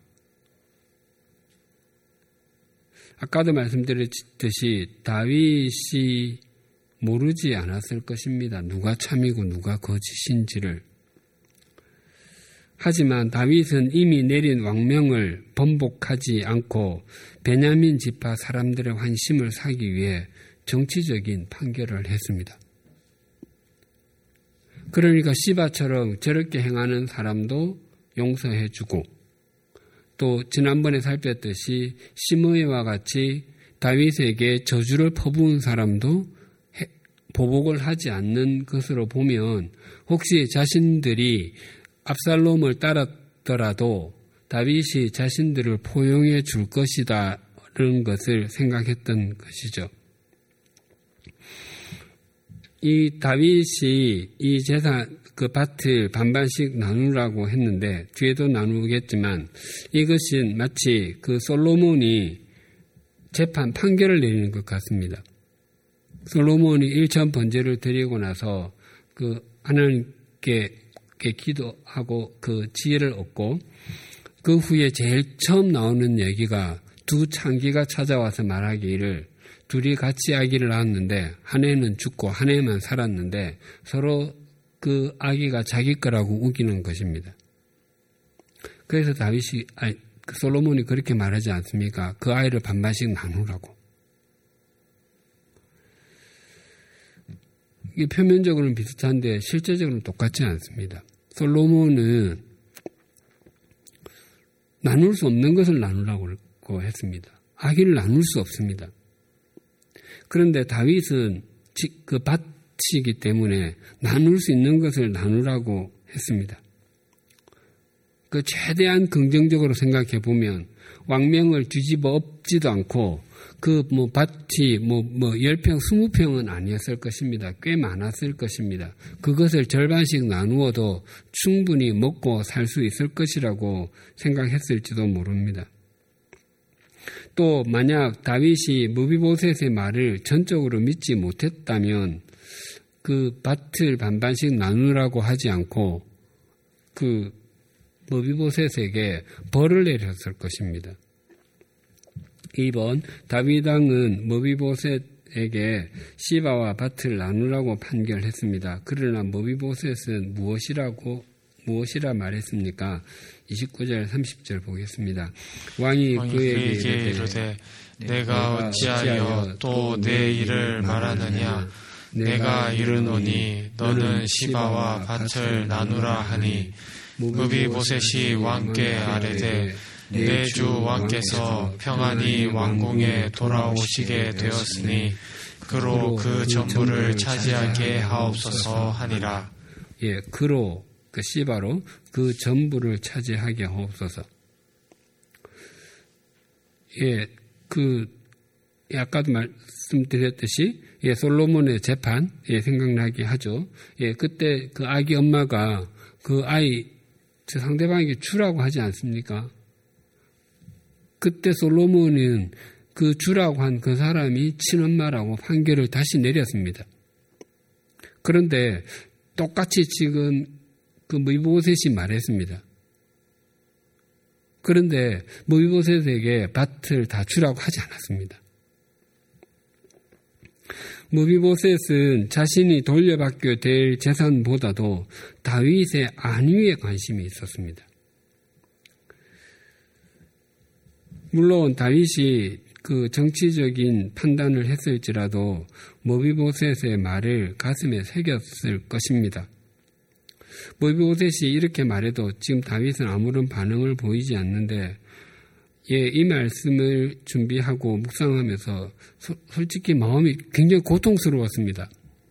아까도 말씀드렸듯이 다윗이 모르지 않았을 것입니다. 누가 참이고 누가 거짓인지를. 하지만 다윗은 이미 내린 왕명을 번복하지 않고 베냐민 지파 사람들의 환심을 사기 위해 정치적인 판결을 했습니다. 그러니까 시바처럼 저렇게 행하는 사람도 용서해주고 또 지난번에 살폈듯이 시므이와 같이 다윗에게 저주를 퍼부은 사람도 보복을 하지 않는 것으로 보면 혹시 자신들이 압살롬을 따랐더라도 다윗이 자신들을 포용해 줄 것이다라는 것을 생각했던 것이죠. 이 다윗이 이 재산, 그 밭을 반반씩 나누라고 했는데 뒤에도 나누겠지만 이것은 마치 그 솔로몬이 재판 판결을 내리는 것 같습니다. 솔로몬이 일천 번제를 드리고 나서 그 하나님께 기도하고 그 지혜를 얻고 그 후에 제일 처음 나오는 얘기가 두 창기가 찾아와서 말하기를 둘이 같이 아기를 낳았는데 한 애는 죽고 한 애만 살았는데 서로 그 아기가 자기 거라고 우기는 것입니다. 그래서 다윗이 아니, 솔로몬이 그렇게 말하지 않습니까? 그 아이를 반반씩 나누라고. 이게 표면적으로는 비슷한데 실제적으로는 똑같지 않습니다. 솔로몬은 나눌 수 없는 것을 나누라고 했습니다. 아기를 나눌 수 없습니다. 그런데 다윗은 그 밭, 밭이기 때문에 나눌 수 있는 것을 나누라고 했습니다. 그 최대한 긍정적으로 생각해 보면 왕명을 뒤집어 엎지도 않고 그 뭐 밭이 뭐 뭐 열 평, 스무 평은 아니었을 것입니다. 꽤 많았을 것입니다. 그것을 절반씩 나누어도 충분히 먹고 살 수 있을 것이라고 생각했을지도 모릅니다. 또 만약 다윗이 무비보셋의 말을 전적으로 믿지 못했다면 그 밭을 반반씩 나누라고 하지 않고 그 무비보셋에게 벌을 내렸을 것입니다. 이 번 다윗 왕은 무비보셋에게 시바와 밭을 나누라고 판결했습니다. 그러나 무비보셋은 무엇이라고 무엇이라 말했습니까? 이십구 절 삼십 절 보겠습니다. 왕이, 왕이 그에게, 그에게 이르되 내가 어찌하여 또 내 일을 말하느냐? 내가 이르노니 너는 시바와 밭을 나누라 하니 무비보셋이 왕께 아뢰되 내 주 왕께서 평안히 왕궁에 돌아오시게 되었으니 그로 그 전부를 차지하게 하옵소서 하니라. 예, 그로 그 시바로 그 전부를 차지하게 하옵소서. 예, 그 아까도 말씀드렸듯이 예, 솔로몬의 재판 예, 생각나게 하죠. 예, 그때 그 아기 엄마가 그 아이 저 상대방에게 주라고 하지 않습니까? 그때 솔로몬은 그 주라고 한 그 사람이 친엄마라고 판결을 다시 내렸습니다. 그런데 똑같이 지금 그 무비보셋이 말했습니다. 그런데 무비보셋에게 밭을 다 주라고 하지 않았습니다. 무비보셋은 자신이 돌려받게 될 재산보다도 다윗의 안위에 관심이 있었습니다. 물론 다윗이 그 정치적인 판단을 했을지라도 무비보셋의 말을 가슴에 새겼을 것입니다. 무비보셋이 이렇게 말해도 지금 다윗은 아무런 반응을 보이지 않는데 예, 이 말씀을 준비하고 묵상하면서 소, 솔직히 마음이 굉장히 고통스러웠습니다.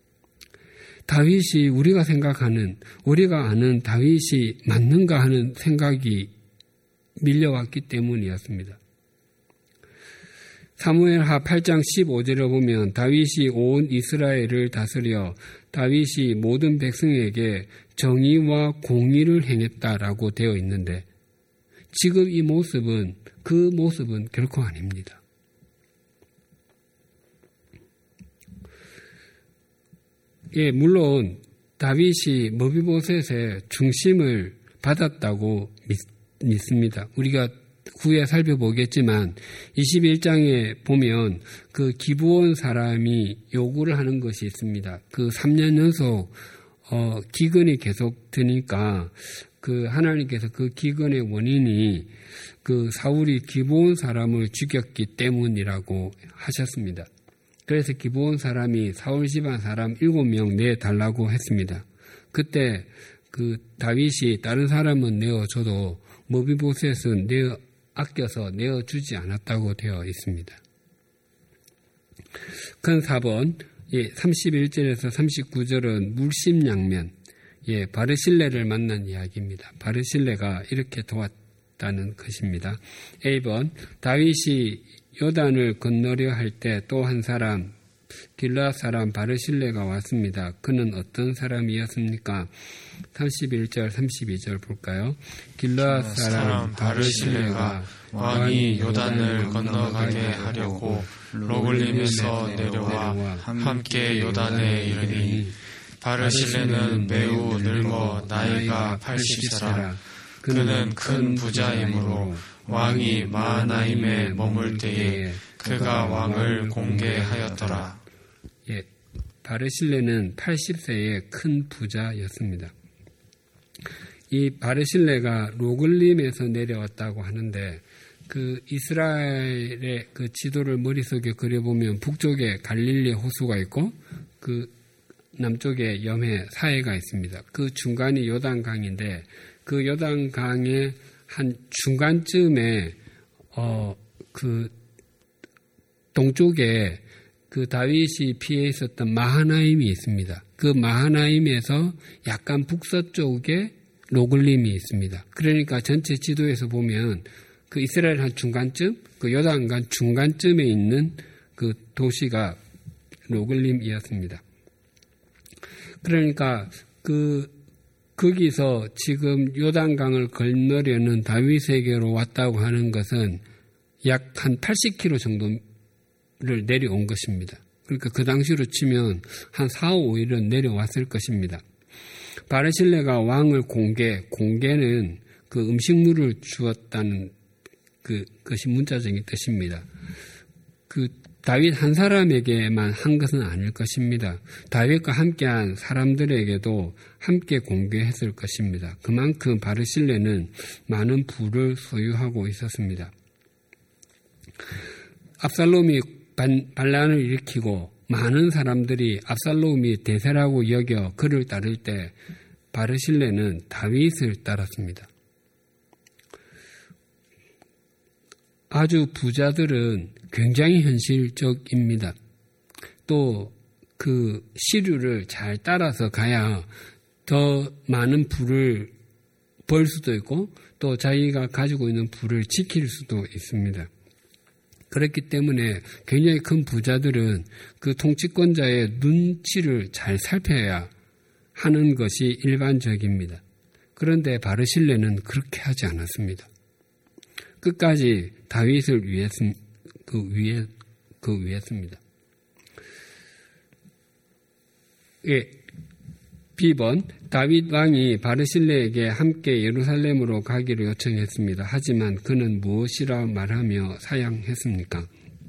다윗이 우리가 생각하는, 우리가 아는 다윗이 맞는가 하는 생각이 밀려왔기 때문이었습니다. 사무엘하 팔 장 십오 절에 보면 다윗이 온 이스라엘을 다스려 다윗이 모든 백성에게 정의와 공의를 행했다라고 되어 있는데 지금 이 모습은 그 모습은 결코 아닙니다. 예, 물론 다윗이 무비보셋의 중심을 받았다고 믿, 믿습니다. 우리가 후에 살펴보겠지만 이십일 장에 보면 그 기브온 사람이 요구를 하는 것이 있습니다. 그 삼 년 연속 어, 기근이 계속 드니까 그 하나님께서 그 기근의 원인이 그 사울이 기브온 사람을 죽였기 때문이라고 하셨습니다. 그래서 기브온 사람이 사울 집안 사람 일곱 명 내달라고 했습니다. 그때 그 다윗이 다른 사람은 내어줘도 무비보셋은 내어 아껴서 내어주지 않았다고 되어 있습니다. 큰 사 번 예, 삼십일 절에서 삼십구 절은 물심양면 예, 바르실레를 만난 이야기입니다. 바르실레가 이렇게 도왔다는 것입니다. A 번 다윗이 요단을 건너려 할 때 또 한 사람 길르앗 사람 바르실레가 왔습니다. 그는 어떤 사람이었습니까? 삼십일 절 삼십이 절 볼까요? 길르앗 사람 바르실레가 왕이 요단을 건너가게 하려고 로글림에서 내려와 함께 요단에 이르니 바르실레는 매우 늙어 나이가 팔십 세라. 그는 큰 부자이므로 왕이 마하나임에 머물 때에 그가 왕을 공개하였더라. 예, 바르실레는 팔십 세의 큰 부자였습니다. 이 바르실레가 로글림에서 내려왔다고 하는데 그 이스라엘의 그 지도를 머릿속에 그려보면 북쪽에 갈릴리 호수가 있고 그 남쪽에 염해 사해가 있습니다. 그 중간이 요단강인데 그 요단강의 한 중간쯤에 어 그 동쪽에 그 다윗이 피해 있었던 마하나임이 있습니다. 그 마하나임에서 약간 북서쪽에 로글림이 있습니다. 그러니까 전체 지도에서 보면 그 이스라엘 한 중간쯤, 그 요단강 중간쯤에 있는 그 도시가 로글림이었습니다. 그러니까 그 거기서 지금 요단강을 건너려는 다윗에게로 왔다고 하는 것은 약 한 팔십 킬로미터 정도를 내려온 것입니다. 그러니까 그 당시로 치면 한 사, 오 일은 내려왔을 것입니다. 바르실레가 왕을 공개, 공개는 그 음식물을 주었다는 그, 것이 문자적인 뜻입니다. 그 다윗 한 사람에게만 한 것은 아닐 것입니다. 다윗과 함께한 사람들에게도 함께 공개했을 것입니다. 그만큼 바르실레는 많은 부를 소유하고 있었습니다. 압살롬이 반란을 일으키고 많은 사람들이 압살롬이 대세라고 여겨 그를 따를 때 바르실레는 다윗을 따랐습니다. 아주 부자들은 굉장히 현실적입니다. 또 그 시류를 잘 따라서 가야 더 많은 부를 벌 수도 있고 또 자기가 가지고 있는 부를 지킬 수도 있습니다. 그렇기 때문에 굉장히 큰 부자들은 그 통치권자의 눈치를 잘 살펴야 하는 것이 일반적입니다. 그런데 바르실레는 그렇게 하지 않았습니다. 끝까지 다윗을 위했, 그 위해, 그 위했습니다. 예, B번, 다윗 왕이 바르실레에게 함께 예루살렘으로 가기를 요청했습니다. 하지만 그는 무엇이라 말하며 사양했습니까?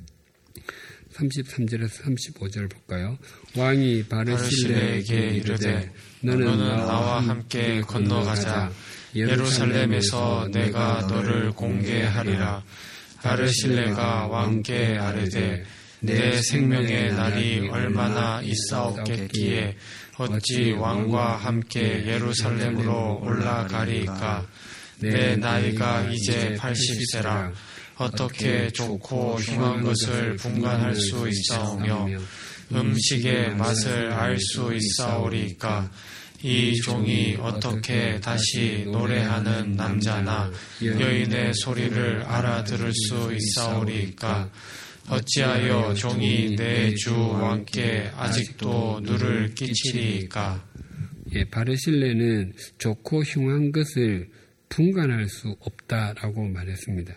삼십삼 절에서 삼십오 절 볼까요? 왕이 바르실레에게 이르되 너는 나와 함께 건너가자. 예루살렘에서 내가 너를 공개하리라. 바르실레가 왕께 아뢰되 내 생명의 날이 얼마나 있사옵겠기에 어찌 왕과 함께 예루살렘으로 올라가리까? 내 나이가 이제 팔십 세라. 어떻게 좋고 흉한 것을 분간할 수 있사오며 음식의 맛을 알 수 있사오리까? 이 종이 어떻게 다시 노래하는 남자나 여인의 소리를 알아들을 수 있사오리까? 어찌하여 종이 내 주 왕께 아직도 누를 끼치리까? 예, 바르실레는 좋고 흉한 것을 분간할 수 없다라고 말했습니다.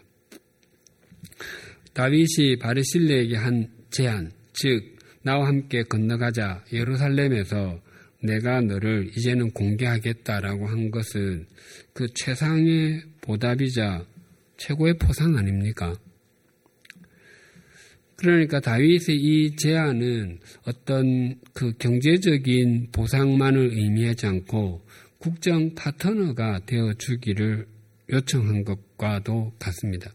다윗이 바르실레에게 한 제안, 즉 나와 함께 건너가자. 예루살렘에서 내가 너를 이제는 공개하겠다라고 한 것은 그 최상의 보답이자 최고의 포상 아닙니까? 그러니까 다윗의 이 제안은 어떤 그 경제적인 보상만을 의미하지 않고 국정 파트너가 되어 주기를 요청한 것과도 같습니다.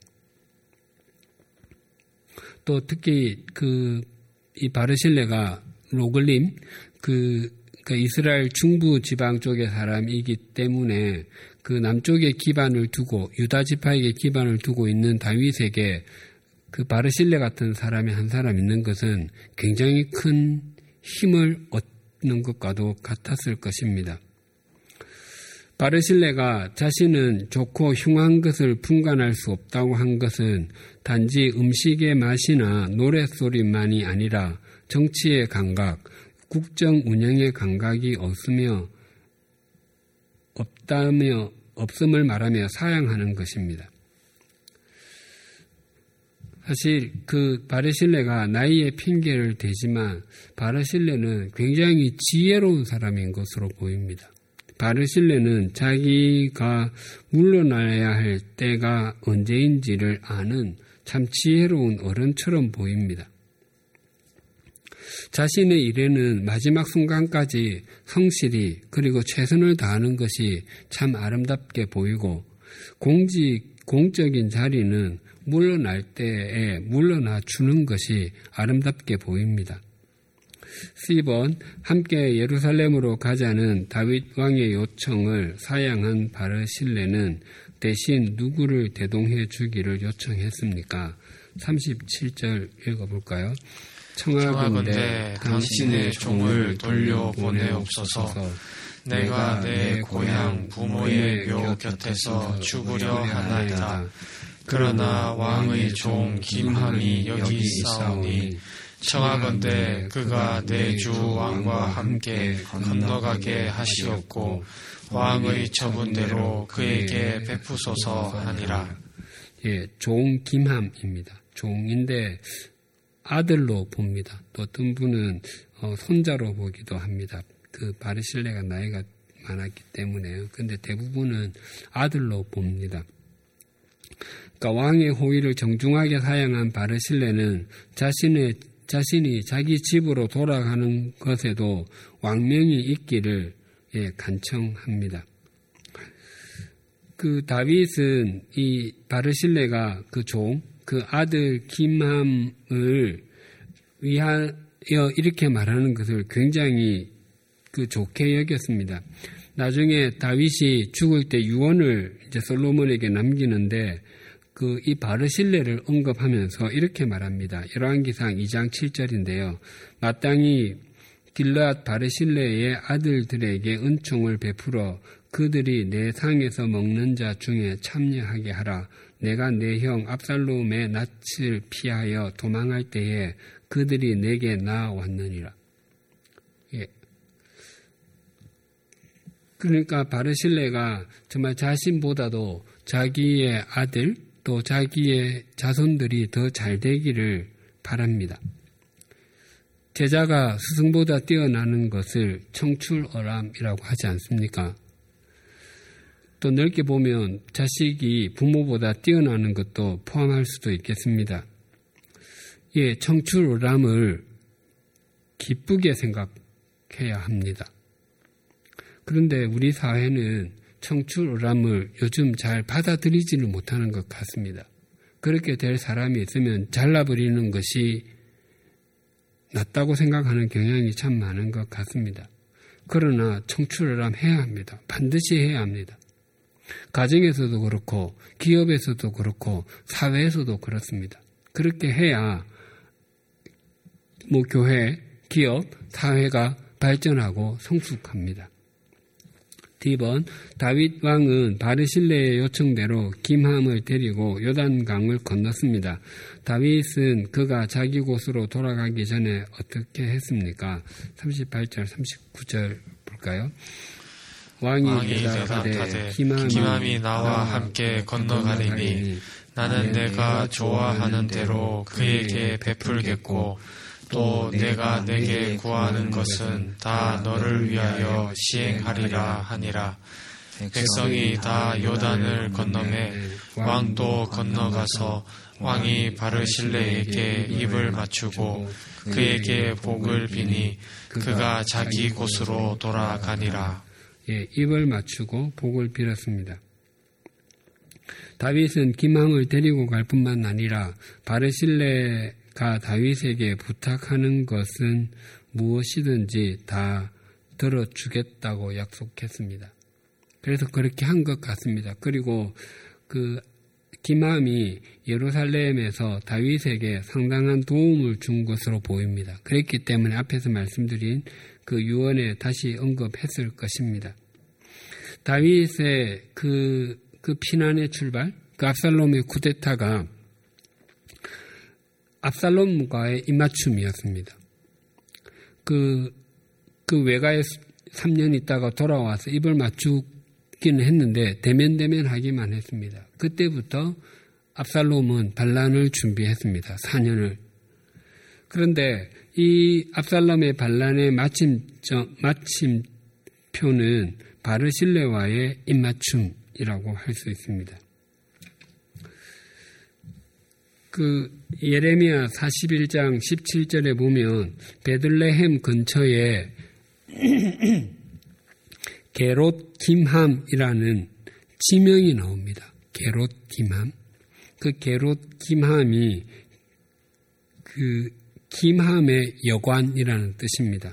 또 특히 그 이 바르실레가 로글림 그 그 이스라엘 중부 지방 쪽의 사람이기 때문에 그 남쪽에 기반을 두고 유다 지파에게 기반을 두고 있는 다윗에게 그 바르실레 같은 사람이 한 사람 있는 것은 굉장히 큰 힘을 얻는 것과도 같았을 것입니다. 바르실레가 자신은 좋고 흉한 것을 분간할 수 없다고 한 것은 단지 음식의 맛이나 노랫소리만이 아니라 정치의 감각, 국정 운영의 감각이 없으며 없다며 없음을 말하며 사양하는 것입니다. 사실 그 바르실레가 나이의 핑계를 대지만 바르실레는 굉장히 지혜로운 사람인 것으로 보입니다. 바르실레는 자기가 물러나야 할 때가 언제인지를 아는 참 지혜로운 어른처럼 보입니다. 자신의 일에는 마지막 순간까지 성실히 그리고 최선을 다하는 것이 참 아름답게 보이고 공직, 공적인 자리는 물러날 때에 물러나 주는 것이 아름답게 보입니다. C번, 함께 예루살렘으로 가자는 다윗 왕의 요청을 사양한 바르실레는 대신 누구를 대동해 주기를 요청했습니까? 삼십칠 절 읽어볼까요? 청하건대 당신의 종을 돌려보내옵소서. 내가 내 고향 부모의 묘 곁에서 죽으려 하나이다. 그러나 왕의 종 김함이 여기 있사오니 청하건대 그가 내 주 왕과 함께 건너가게 하시옵고 왕의 처분대로 그에게 베푸소서 하니라. 예, 종 김함입니다. 종인데 아들로 봅니다. 또 어떤 분은 어, 손자로 보기도 합니다. 그 바르실레가 나이가 많았기 때문에요. 근데 대부분은 아들로 봅니다. 그러니까 왕의 호의를 정중하게 사용한 바르실레는 자신의 자신이 자기 집으로 돌아가는 것에도 왕명이 있기를 예, 간청합니다. 그 다윗은 이 바르실레가 그 종, 그 아들 김함을 위하여 이렇게 말하는 것을 굉장히 그 좋게 여겼습니다. 나중에 다윗이 죽을 때 유언을 이제 솔로몬에게 남기는데 그 이 바르실레를 언급하면서 이렇게 말합니다. 열왕기상 이 장 칠 절인데요. 마땅히 길앗 바르실레의 아들들에게 은총을 베풀어 그들이 내 상에서 먹는 자 중에 참여하게 하라. 내가 내 형 압살롬의 낯을 피하여 도망할 때에 그들이 내게 나아왔느니라. 예. 그러니까 바르실레가 정말 자신보다도 자기의 아들 또 자기의 자손들이 더 잘 되기를 바랍니다. 제자가 스승보다 뛰어나는 것을 청출어람이라고 하지 않습니까? 또 넓게 보면 자식이 부모보다 뛰어나는 것도 포함할 수도 있겠습니다. 예, 청출어람을 기쁘게 생각해야 합니다. 그런데 우리 사회는 청출어람을 요즘 잘 받아들이지는 못하는 것 같습니다. 그렇게 될 사람이 있으면 잘라버리는 것이 낫다고 생각하는 경향이 참 많은 것 같습니다. 그러나 청출어람 해야 합니다. 반드시 해야 합니다. 가정에서도 그렇고 기업에서도 그렇고 사회에서도 그렇습니다. 그렇게 해야 뭐 교회, 기업, 사회가 발전하고 성숙합니다. 디 번 다윗 왕은 바르실레의 요청대로 김함을 데리고 요단강을 건넜습니다. 다윗은 그가 자기 곳으로 돌아가기 전에 어떻게 했습니까? 삼십팔 절, 삼십구 절 볼까요? 왕이, 왕이 대답하되 김함이, 김함이 나와 함께 건너가리니 나는 내가 좋아하는 대로 그에게 베풀겠고 또 내가 내게 구하는 것은 다 너를 위하여 시행하리라 하니라. 백성이 다 요단을 건너매 왕도 건너가서 왕이 바르실레에게 입을 맞추고 그에게 복을 비니 그가 자기 곳으로 돌아가니라. 예, 입을 맞추고 복을 빌었습니다. 다윗은 김함을 데리고 갈 뿐만 아니라 바르실레가 다윗에게 부탁하는 것은 무엇이든지 다 들어주겠다고 약속했습니다. 그래서 그렇게 한 것 같습니다. 그리고 그 김함이 예루살렘에서 다윗에게 상당한 도움을 준 것으로 보입니다. 그랬기 때문에 앞에서 말씀드린 그 유언에 다시 언급했을 것입니다. 다윗의 그, 그 피난의 출발, 그 압살롬의 쿠데타가 압살롬과의 입맞춤이었습니다. 그, 그 외가에 삼 년 있다가 돌아와서 입을 맞추기는 했는데 대면대면 하기만 했습니다. 그때부터 압살롬은 반란을 준비했습니다. 사 년을. 그런데 이 압살롬의 반란의 마침, 마침표는 바르실레와의 입맞춤이라고 할 수 있습니다. 그 예레미야 사십일 장 십칠 절에 보면 베들레헴 근처에 게롯 김함이라는 지명이 나옵니다. 게롯 김함. 그 게롯 김함이 그 김함의 여관이라는 뜻입니다.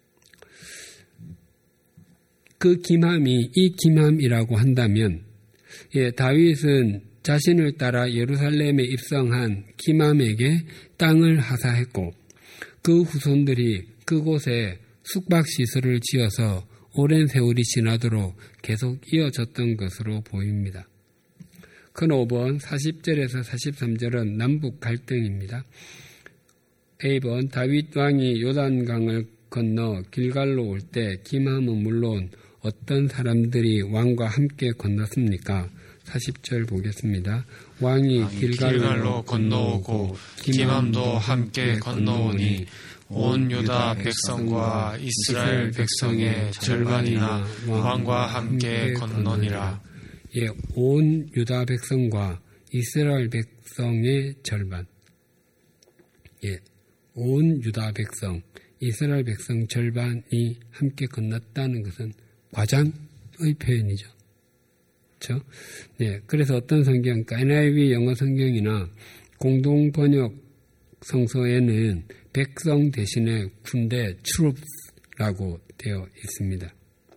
그 김함이 이 김함이라고 한다면, 예, 다윗은 자신을 따라 예루살렘에 입성한 김함에게 땅을 하사했고, 그 후손들이 그곳에 숙박시설을 지어서 오랜 세월이 지나도록 계속 이어졌던 것으로 보입니다. 큰 오 번 사십 절에서 사십삼 절은 남북 갈등입니다. 에이 번 다윗 왕이 요단강을 건너 길갈로 올 때 김함은 물론 어떤 사람들이 왕과 함께 건넜습니까? 사십 절 보겠습니다. 왕이 길갈로, 길갈로 건너오고 김함도 함께 건너오니 온 유다 백성과 이스라엘 백성의 절반이나 왕과 함께 건너니라. 예, 온 유다 백성과 이스라엘 백성의 절반. 예, 온 유다 백성, 이스라엘 백성 절반이 함께 건넜다는 것은 과장의 표현이죠. 그렇죠? 네, 그래서 어떤 성경, 엔 아이 브이 영어 성경이나 공동 번역 성서에는 백성 대신에 군대 트룹스라고 되어 있습니다.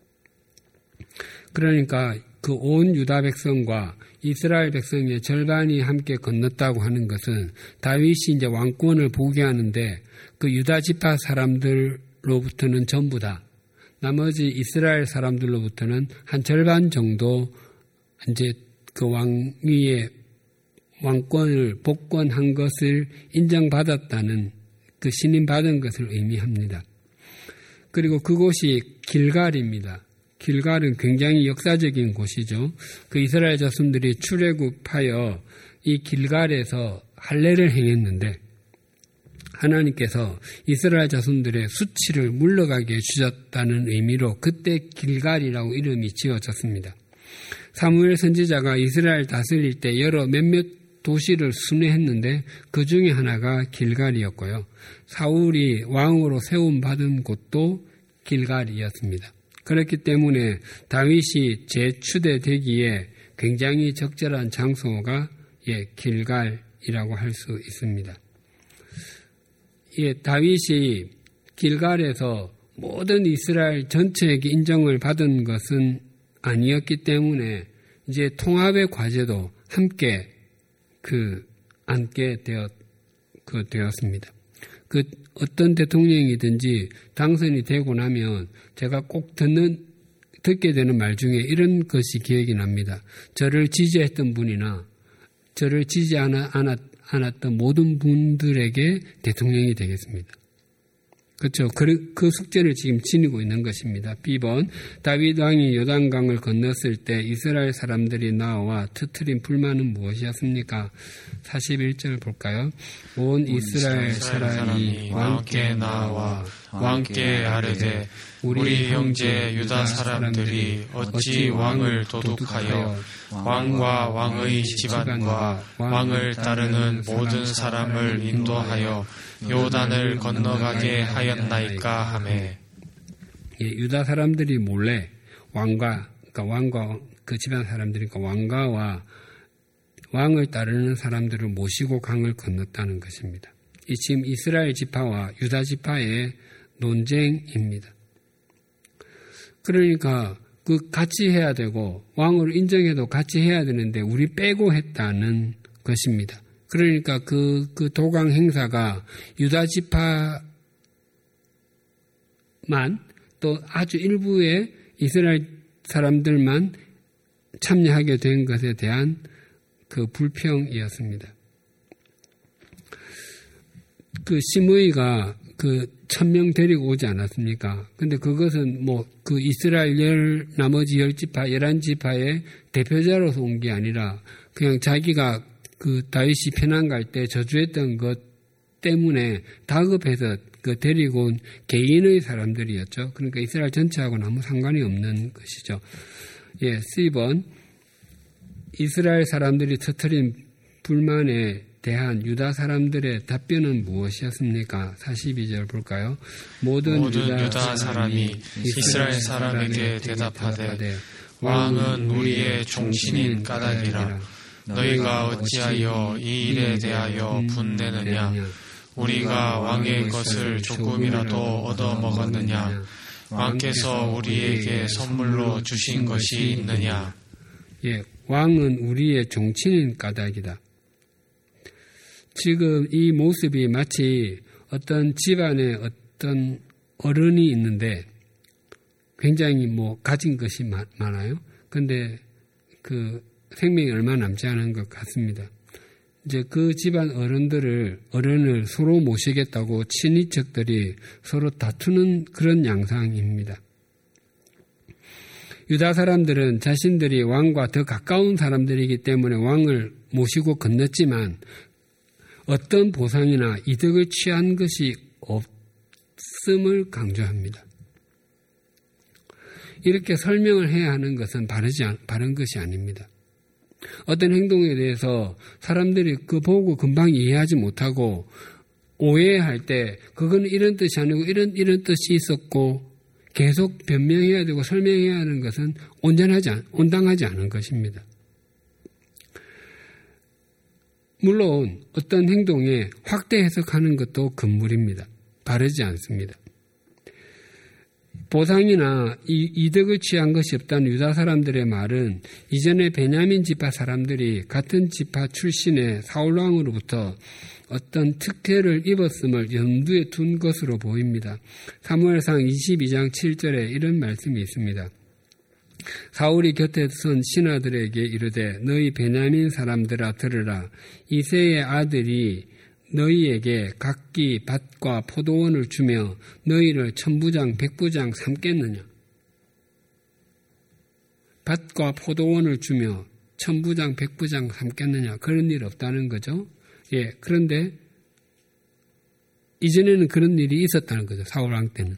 그러니까 그 온 유다 백성과 이스라엘 백성의 절반이 함께 건넜다고 하는 것은 다윗이 이제 왕권을 포기하는데 그 유다 지파 사람들로부터는 전부 다, 나머지 이스라엘 사람들로부터는 한 절반 정도 이제 그 왕위의 왕권을 복권한 것을 인정받았다는, 그 신임받은 것을 의미합니다. 그리고 그곳이 길갈입니다. 길갈은 굉장히 역사적인 곳이죠. 그 이스라엘 자손들이 출애굽하여 이 길갈에서 할례를 행했는데 하나님께서 이스라엘 자손들의 수치를 물러가게 해주셨다는 의미로 그때 길갈이라고 이름이 지어졌습니다. 사무엘 선지자가 이스라엘 다스릴 때 여러 몇몇 도시를 순회했는데 그 중에 하나가 길갈이었고요. 사울이 왕으로 세움받은 곳도 길갈이었습니다. 그렇기 때문에 다윗이 재추대되기에 굉장히 적절한 장소가 예, 길갈이라고 할 수 있습니다. 예, 다윗이 길갈에서 모든 이스라엘 전체에게 인정을 받은 것은 아니었기 때문에 이제 통합의 과제도 함께 그 안게 되었 그 되었습니다. 그 어떤 대통령이든지 당선이 되고 나면 제가 꼭 듣는 듣게 되는 말 중에 이런 것이 기억이 납니다. 저를 지지했던 분이나 저를 지지 않았, 않았던 모든 분들에게 대통령이 되겠습니다. 그렇죠. 그, 그 숙제를 지금 지니고 있는 것입니다. 비 번 다윗 왕이 요단강을 건넜을 때 이스라엘 사람들이 나와 터뜨린 불만은 무엇이었습니까? 사십일 절 볼까요? 온 이스라엘 사람이 왕께 나와 왕께 아뢰되 우리 형제 유다 사람들이 어찌 왕을 도둑하여 왕과 왕의 집안과 왕을 따르는 모든 사람을 인도하여 요단을 건너가게 하였나이까 하매. 예, 유다 사람들이 몰래 왕과 그러니까 왕과 그 집안 사람들이니까 왕가와 왕을 따르는 사람들을 모시고 강을 건넜다는 것입니다. 이 지금 이스라엘 지파와 유다 지파의 논쟁입니다. 그러니까 그 같이 해야 되고 왕을 인정해도 같이 해야 되는데 우리 빼고 했다는 것입니다. 그러니까 그, 그 도강 행사가 유다 지파만 또 아주 일부의 이스라엘 사람들만 참여하게 된 것에 대한 그 불평이었습니다. 그 시므이가 그 천명 데리고 오지 않았습니까? 근데 그것은 뭐 그 이스라엘 열, 나머지 열 지파, 열한 지파의 대표자로서 온 게 아니라 그냥 자기가 그 다윗이 편안 갈 때 저주했던 것 때문에 다급해서 그 데리고 온 개인의 사람들이었죠. 그러니까 이스라엘 전체하고는 아무 상관이 없는 것이죠. 예, 씨 번 이스라엘 사람들이 터뜨린 불만에 대한 유다 사람들의 답변은 무엇이었습니까? 사십이 절 볼까요? 모든, 모든 유다, 유다 사람이 이스라엘 사람에게 대답하되 왕은 우리의 종신인 까닭이라 너희가 어찌하여 이 일에 대하여 분내느냐? 우리가 왕의 것을 조금이라도 얻어먹었느냐? 왕께서 우리에게 선물로 주신 것이 있느냐? 예, 왕은 우리의 종친인 까닭이다. 지금 이 모습이 마치 어떤 집안에 어떤 어른이 있는데 굉장히 뭐 가진 것이 마, 많아요. 근데 그 생명이 얼마 남지 않은 것 같습니다. 이제 그 집안 어른들을, 어른을 서로 모시겠다고 친인척들이 서로 다투는 그런 양상입니다. 유다 사람들은 자신들이 왕과 더 가까운 사람들이기 때문에 왕을 모시고 건넜지만 어떤 보상이나 이득을 취한 것이 없음을 강조합니다. 이렇게 설명을 해야 하는 것은 바르지, 바른 것이 아닙니다. 어떤 행동에 대해서 사람들이 그 보고 금방 이해하지 못하고 오해할 때 그건 이런 뜻이 아니고 이런 이런 뜻이 있었고 계속 변명해야 되고 설명해야 하는 것은 온전하지 않, 온당하지 않은 것입니다. 물론 어떤 행동에 확대 해석하는 것도 금물입니다. 바르지 않습니다. 보상이나 이득을 취한 것이 없다는 유다 사람들의 말은 이전에 베냐민 지파 사람들이 같은 지파 출신의 사울 왕으로부터 어떤 특혜를 입었음을 염두에 둔 것으로 보입니다. 사무엘상 이십이 장 칠 절에 이런 말씀이 있습니다. 사울이 곁에 선 신하들에게 이르되 너희 베냐민 사람들아 들으라. 이새의 아들이 너희에게 각기 밭과 포도원을 주며 너희를 천부장 백부장 삼겠느냐. 밭과 포도원을 주며 천부장 백부장 삼겠느냐. 그런 일 없다는 거죠. 예, 그런데 이전에는 그런 일이 있었다는 거죠. 사울왕 때는.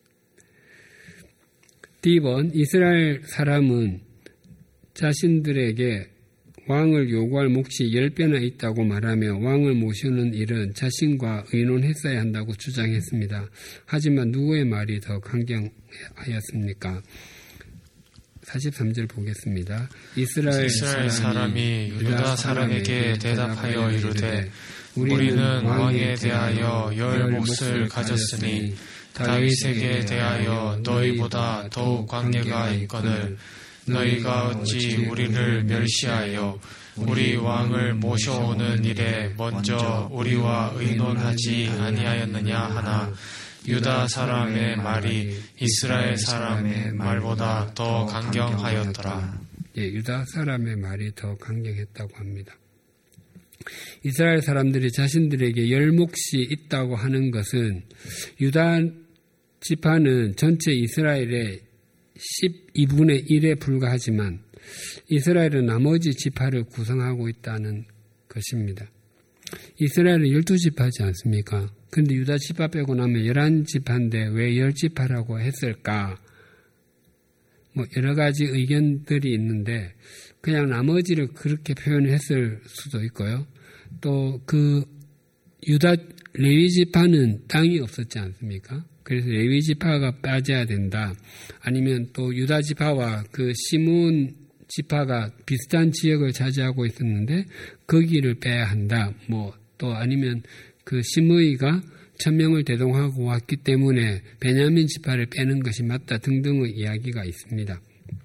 디 번 이스라엘 사람은 자신들에게 왕을 요구할 몫이 열 배나 있다고 말하며 왕을 모시는 일은 자신과 의논했어야 한다고 주장했습니다. 하지만 누구의 말이 더 강경하였습니까? 사십삼 절 보겠습니다. 이스라엘, 이스라엘 사람이 유다 사람에게 대답하여 이르되 우리는 왕에 대하여 열 몫을 가졌으니 다윗에게 대하여 너희보다 더욱 관계가 있거늘 너희가 어찌 우리를 멸시하여 우리 왕을 모셔오는 일에 먼저 우리와 의논하지 아니하였느냐 하나 유다 사람의 말이 이스라엘 사람의 말보다 더 강경하였더라. 예, 유다 사람의 말이 더 강경했다고 합니다. 이스라엘 사람들이 자신들에게 열 몫이 있다고 하는 것은 유다 지파는 전체 이스라엘의 십이분의 일에 불과하지만 이스라엘은 나머지 지파를 구성하고 있다는 것입니다. 이스라엘은 열두 지파지 않습니까? 그런데 유다 지파 빼고 나면 열한 지파인데 왜 열 지파라고 했을까? 뭐 여러 가지 의견들이 있는데 그냥 나머지를 그렇게 표현했을 수도 있고요. 또 그 유다 레위 지파는 땅이 없었지 않습니까? 그래서 레위 지파가 빠져야 된다. 아니면 또 유다 지파와 그 시몬 지파가 비슷한 지역을 차지하고 있었는데 거기를 빼야 한다. 뭐 또 아니면 그 시므이가 천명을 대동하고 왔기 때문에 베냐민 지파를 빼는 것이 맞다 등등의 이야기가 있습니다.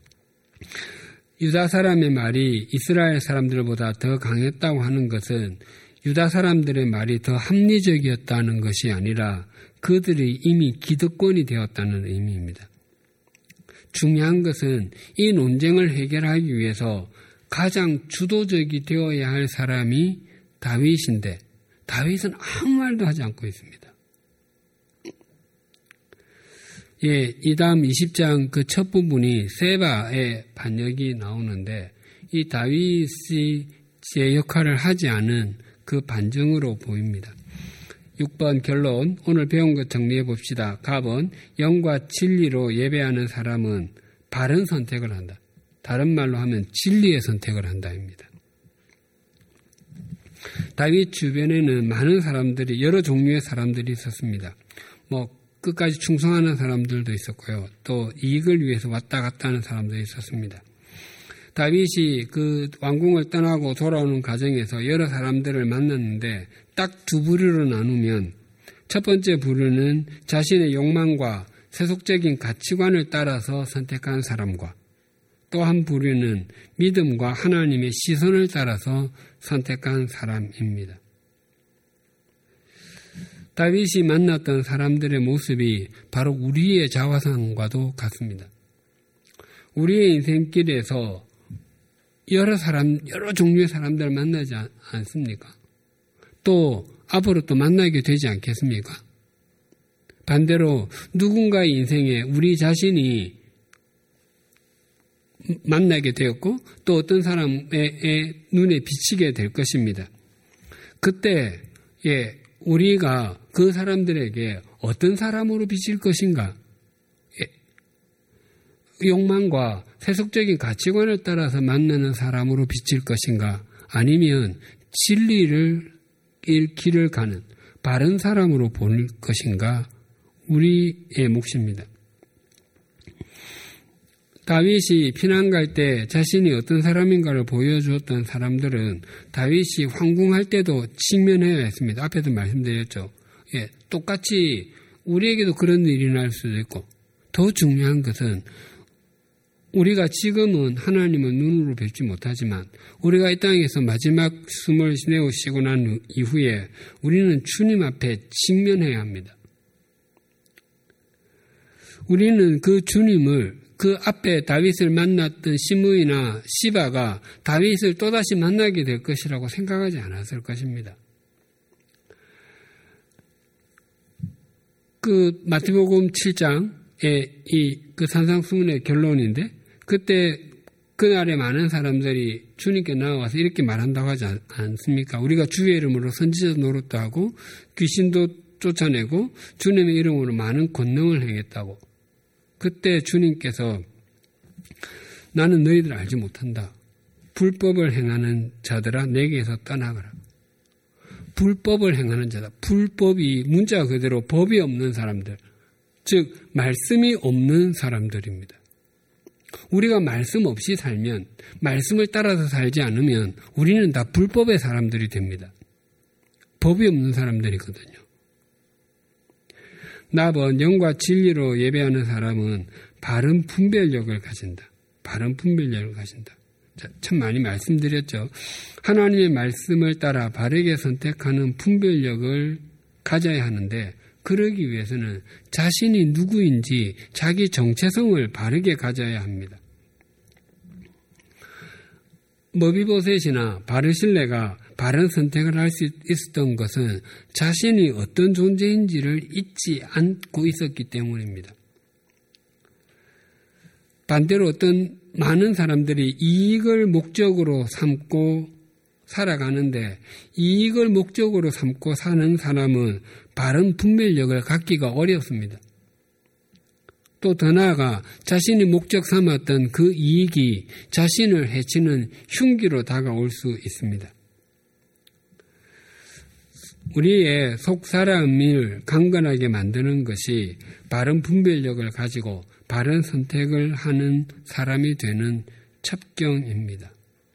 유다 사람의 말이 이스라엘 사람들보다 더 강했다고 하는 것은 유다 사람들의 말이 더 합리적이었다는 것이 아니라 그들이 이미 기득권이 되었다는 의미입니다. 중요한 것은 이 논쟁을 해결하기 위해서 가장 주도적이 되어야 할 사람이 다윗인데 다윗은 아무 말도 하지 않고 있습니다. 예, 이 다음 이십 장 그 첫 부분이 세바의 반역이 나오는데 이 다윗이 제 역할을 하지 않은 그 반증으로 보입니다. 육 번 결론, 오늘 배운 것 정리해 봅시다. 갑은 영과 진리로 예배하는 사람은 바른 선택을 한다. 다른 말로 하면 진리의 선택을 한다입니다. 다윗 주변에는 많은 사람들이, 여러 종류의 사람들이 있었습니다. 뭐 끝까지 충성하는 사람들도 있었고요. 또 이익을 위해서 왔다 갔다 하는 사람도 있었습니다. 다윗이 그 왕궁을 떠나고 돌아오는 과정에서 여러 사람들을 만났는데 딱 두 부류로 나누면 첫 번째 부류는 자신의 욕망과 세속적인 가치관을 따라서 선택한 사람과 또 한 부류는 믿음과 하나님의 시선을 따라서 선택한 사람입니다. 다윗이 만났던 사람들의 모습이 바로 우리의 자화상과도 같습니다. 우리의 인생길에서 여러 사람, 여러 종류의 사람들을 만나지 않습니까? 또 앞으로 또 만나게 되지 않겠습니까? 반대로 누군가의 인생에 우리 자신이 만나게 되었고 또 어떤 사람의 눈에 비치게 될 것입니다. 그때 예, 우리가 그 사람들에게 어떤 사람으로 비칠 것인가? 예, 욕망과 세속적인 가치관을 따라서 만나는 사람으로 비칠 것인가? 아니면 진리를 길을 가는 바른 사람으로 볼 것인가? 우리의 몫입니다. 다윗이 피난 갈 때 자신이 어떤 사람인가를 보여주었던 사람들은 다윗이 황궁할 때도 직면해야 했습니다. 앞에도 말씀드렸죠. 예, 똑같이 우리에게도 그런 일이 일어날 수도 있고 더 중요한 것은 우리가 지금은 하나님을 눈으로 뵙지 못하지만 우리가 이 땅에서 마지막 숨을 내쉬고 난 이후에 우리는 주님 앞에 직면해야 합니다. 우리는 그 주님을 그 앞에 다윗을 만났던 시므이나 시바가 다윗을 또다시 만나게 될 것이라고 생각하지 않았을 것입니다. 그 마태복음 칠 장의 이 그 산상수훈의 결론인데 그때 그날에 많은 사람들이 주님께 나와서 이렇게 말한다고 하지 않습니까? 우리가 주의 이름으로 선지자 노릇도 하고 귀신도 쫓아내고 주님의 이름으로 많은 권능을 행했다고. 그때 주님께서 나는 너희들 알지 못한다. 불법을 행하는 자들아 내게서 떠나가라. 불법을 행하는 자다. 불법이 문자 그대로 법이 없는 사람들. 즉 말씀이 없는 사람들입니다. 우리가 말씀 없이 살면 말씀을 따라서 살지 않으면 우리는 다 불법의 사람들이 됩니다. 법이 없는 사람들이거든요. 나번 영과 진리로 예배하는 사람은 바른 분별력을 가진다. 바른 분별력을 가진다. 자, 참 많이 말씀드렸죠. 하나님의 말씀을 따라 바르게 선택하는 분별력을 가져야 하는데 그러기 위해서는 자신이 누구인지 자기 정체성을 바르게 가져야 합니다. 머비보셋이나 바르실레가 바른 선택을 할 수 있었던 것은 자신이 어떤 존재인지를 잊지 않고 있었기 때문입니다. 반대로 어떤 많은 사람들이 이익을 목적으로 삼고 살아가는데 이익을 목적으로 삼고 사는 사람은 바른 분별력을 갖기가 어렵습니다. 또 더 나아가 자신이 목적 삼았던 그 이익이 자신을 해치는 흉기로 다가올 수 있습니다. 우리의 속 사람을 강건하게 만드는 것이 바른 분별력을 가지고 바른 선택을 하는 사람이 되는 첩경입니다.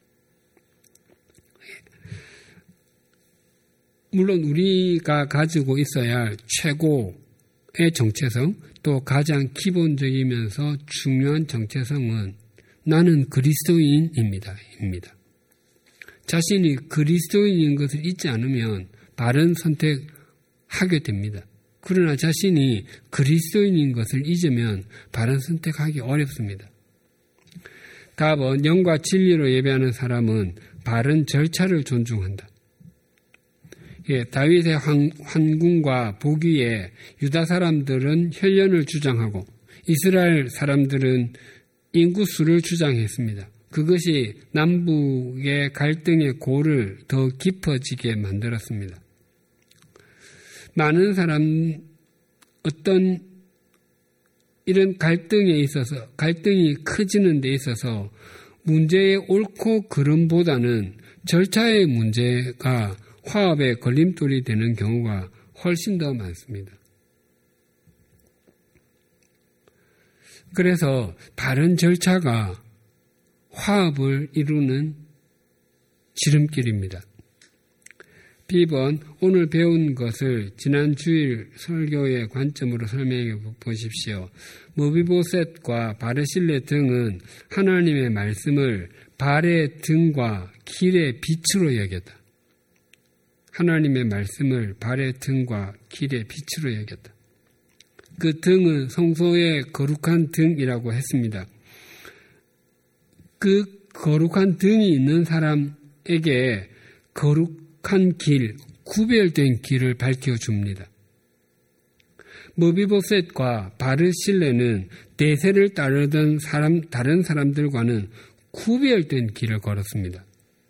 물론 우리가 가지고 있어야 할 최고의 정체성, 또 가장 기본적이면서 중요한 정체성은 나는 그리스도인입니다. 입니다. 자신이 그리스도인인 것을 잊지 않으면 바른 선택하게 됩니다. 그러나 자신이 그리스도인인 것을 잊으면 바른 선택하기 어렵습니다. 답은 영과 진리로 예배하는 사람은 바른 절차를 존중한다. 예, 다윗의 황, 환궁과 보기에 유다 사람들은 혈연을 주장하고 이스라엘 사람들은 인구수를 주장했습니다. 그것이 남북의 갈등의 골을 더 깊어지게 만들었습니다. 많은 사람, 어떤 이런 갈등에 있어서, 갈등이 커지는 데 있어서 문제의 옳고 그름보다는 절차의 문제가 화합의 걸림돌이 되는 경우가 훨씬 더 많습니다. 그래서 바른 절차가 화합을 이루는 지름길입니다. 비번, 오늘 배운 것을 지난 주일 설교의 관점으로 설명해 보십시오. 머비보셋과 바르실레 등은 하나님의 말씀을 발의 등과 길의 빛으로 여겼다. 하나님의 말씀을 발의 등과 길의 빛으로 여겼다. 그 등은 성소의 거룩한 등이라고 했습니다. 그 거룩한 등이 있는 사람에게 거룩한 길, 구별된 길을 밝혀줍니다. 머비보셋과 바르실레는 대세를 따르던 사람, 다른 사람들과는 구별된 길을 걸었습니다.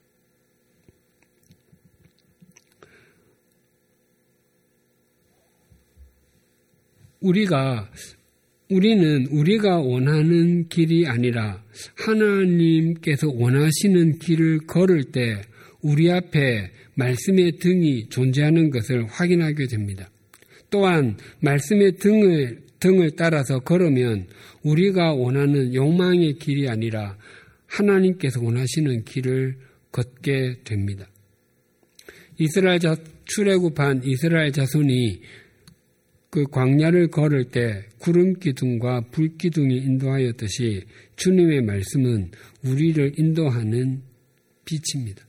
우리가, 우리는 우리가 원하는 길이 아니라 하나님께서 원하시는 길을 걸을 때 우리 앞에 말씀의 등이 존재하는 것을 확인하게 됩니다. 또한 말씀의 등을, 등을 따라서 걸으면 우리가 원하는 욕망의 길이 아니라 하나님께서 원하시는 길을 걷게 됩니다. 이스라엘 자, 출애굽한 이스라엘 자손이 그 광야를 걸을 때 구름 기둥과 불 기둥이 인도하였듯이 주님의 말씀은 우리를 인도하는 빛입니다.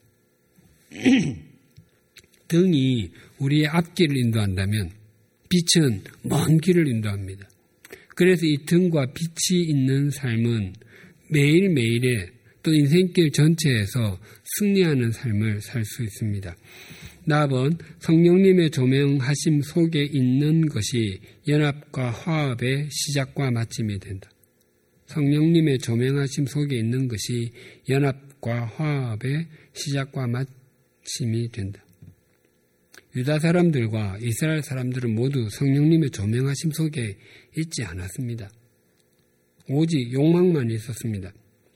등이 우리의 앞길을 인도한다면 빛은 먼 길을 인도합니다. 그래서 이 등과 빛이 있는 삶은 매일매일에 또 인생길 전체에서 승리하는 삶을 살 수 있습니다. 나번 성령님의 조명하심 속에 있는 것이 연합과 화합의 시작과 마침이 된다. 성령님의 조명하심 속에 있는 것이 연합과 화합의 시작과 마침이 된다. 유다 사람들과 이스라엘 사람들은 모두 성령님의 조명하심 속에 있지 않았습니다. 오직 욕망만 있었습니다.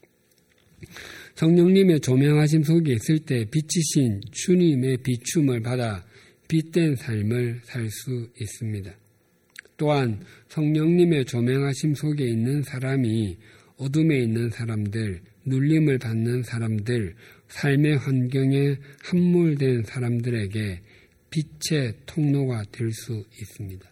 성령님의 조명하심 속에 있을 때 빛이신 주님의 비춤을 받아 빛된 삶을 살 수 있습니다. 또한 성령님의 조명하심 속에 있는 사람이 어둠에 있는 사람들, 눌림을 받는 사람들, 삶의 환경에 함몰된 사람들에게 빛의 통로가 될 수 있습니다.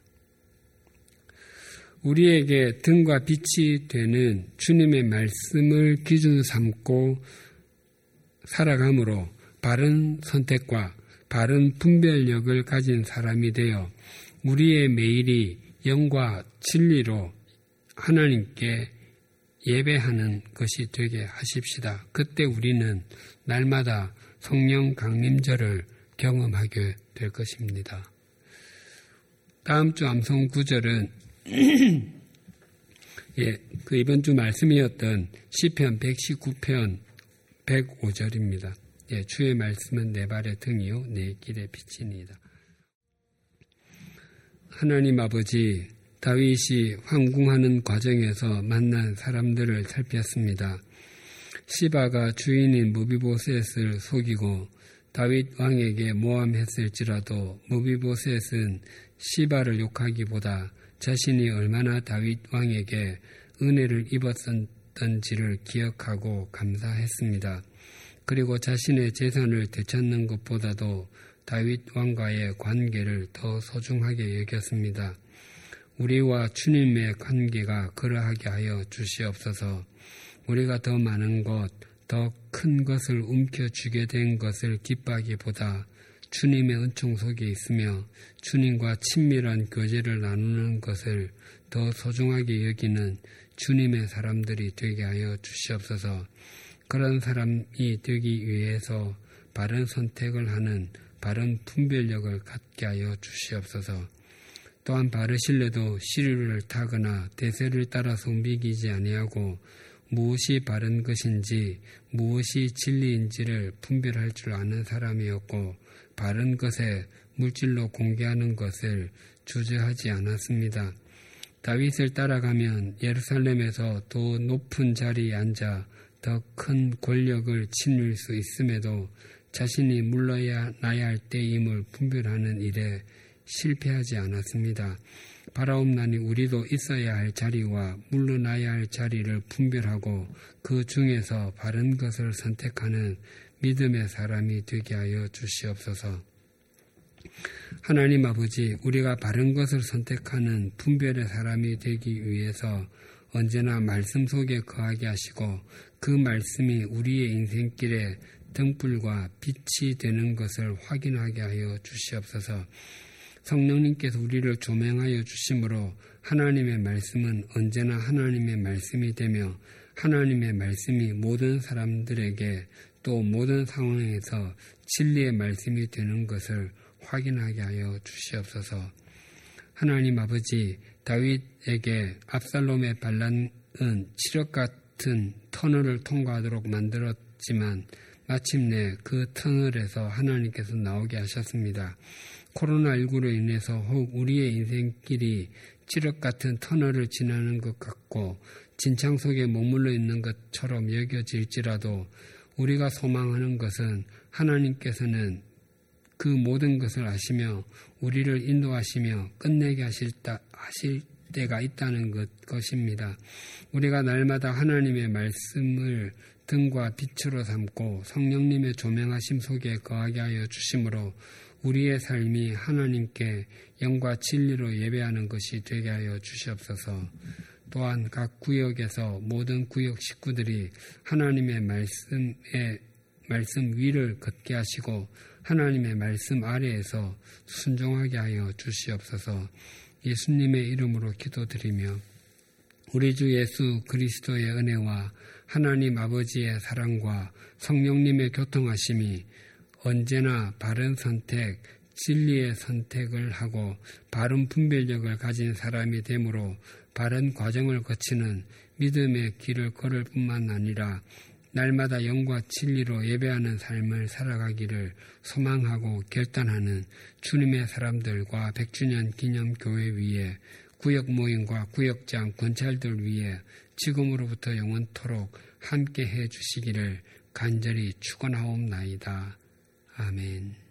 우리에게 등과 빛이 되는 주님의 말씀을 기준 삼고 살아감으로 바른 선택과 바른 분별력을 가진 사람이 되어 우리의 매일이 영과 진리로 하나님께 예배하는 것이 되게 하십시다. 그때 우리는 날마다 성령 강림절을 경험하게 될 것입니다. 다음 주 암송 구절은 예, 그 이번 주 말씀이었던 시편 백십구 편 백오 절입니다. 예, 주의 말씀은 내 발의 등이요 내 길의 빛이니이다. 하나님 아버지, 다윗이 황궁하는 과정에서 만난 사람들을 살폈습니다. 시바가 주인인 무비보셋을 속이고 다윗 왕에게 모함했을지라도 무비보셋은 시바를 욕하기보다 자신이 얼마나 다윗 왕에게 은혜를 입었던지를 기억하고 감사했습니다. 그리고 자신의 재산을 되찾는 것보다도 다윗 왕과의 관계를 더 소중하게 여겼습니다. 우리와 주님의 관계가 그러하게 하여 주시옵소서. 우리가 더 많은 것, 더 큰 것을 움켜쥐게 된 것을 기뻐하기보다 주님의 은총 속에 있으며 주님과 친밀한 교제를 나누는 것을 더 소중하게 여기는 주님의 사람들이 되게 하여 주시옵소서. 그런 사람이 되기 위해서 바른 선택을 하는 바른 분별력을 갖게 하여 주시옵소서. 또한 바르실레도 시류를 타거나 대세를 따라서 움직이지 아니하고 무엇이 바른 것인지 무엇이 진리인지를 분별할 줄 아는 사람이었고 바른 것에 물질로 공개하는 것을 주저하지 않았습니다. 다윗을 따라가면 예루살렘에서 더 높은 자리에 앉아 더 큰 권력을 지닐 수 있음에도 자신이 물러나야 할 때임을 분별하는 일에 실패하지 않았습니다. 바라옵나니 우리도 있어야 할 자리와 물러나야 할 자리를 분별하고 그 중에서 바른 것을 선택하는 믿음의 사람이 되게 하여 주시옵소서. 하나님 아버지, 우리가 바른 것을 선택하는 분별의 사람이 되기 위해서 언제나 말씀 속에 거하게 하시고 그 말씀이 우리의 인생길에 등불과 빛이 되는 것을 확인하게 하여 주시옵소서. 성령님께서 우리를 조명하여 주심으로 하나님의 말씀은 언제나 하나님의 말씀이 되며 하나님의 말씀이 모든 사람들에게 또 모든 상황에서 진리의 말씀이 되는 것을 확인하게 하여 주시옵소서. 하나님 아버지, 다윗에게 압살롬의 반란은 칠흑 같은 터널을 통과하도록 만들었지만 마침내 그 터널에서 하나님께서 나오게 하셨습니다. 코로나십구로 인해서 혹 우리의 인생길이 칠흑 같은 터널을 지나는 것 같고 진창 속에 머물러 있는 것처럼 여겨질지라도 우리가 소망하는 것은 하나님께서는 그 모든 것을 아시며 우리를 인도하시며 끝내게 하실, 다, 하실 때가 있다는 것, 것입니다. 우리가 날마다 하나님의 말씀을 등과 빛으로 삼고 성령님의 조명하심 속에 거하게 하여 주심으로 우리의 삶이 하나님께 영과 진리로 예배하는 것이 되게 하여 주시옵소서. 또한 각 구역에서 모든 구역 식구들이 하나님의 말씀에 말씀 위를 걷게 하시고 하나님의 말씀 아래에서 순종하게 하여 주시옵소서. 예수님의 이름으로 기도드리며 우리 주 예수 그리스도의 은혜와 하나님 아버지의 사랑과 성령님의 교통하심이 언제나 바른 선택, 진리의 선택을 하고 바른 분별력을 가진 사람이 되므로 바른 과정을 거치는 믿음의 길을 걸을 뿐만 아니라 날마다 영과 진리로 예배하는 삶을 살아가기를 소망하고 결단하는 주님의 사람들과 백주년 기념교회 위에 구역 모임과 구역장 권찰들 위에 지금으로부터 영원토록 함께 해 주시기를 간절히 축원하옵나이다. 아멘.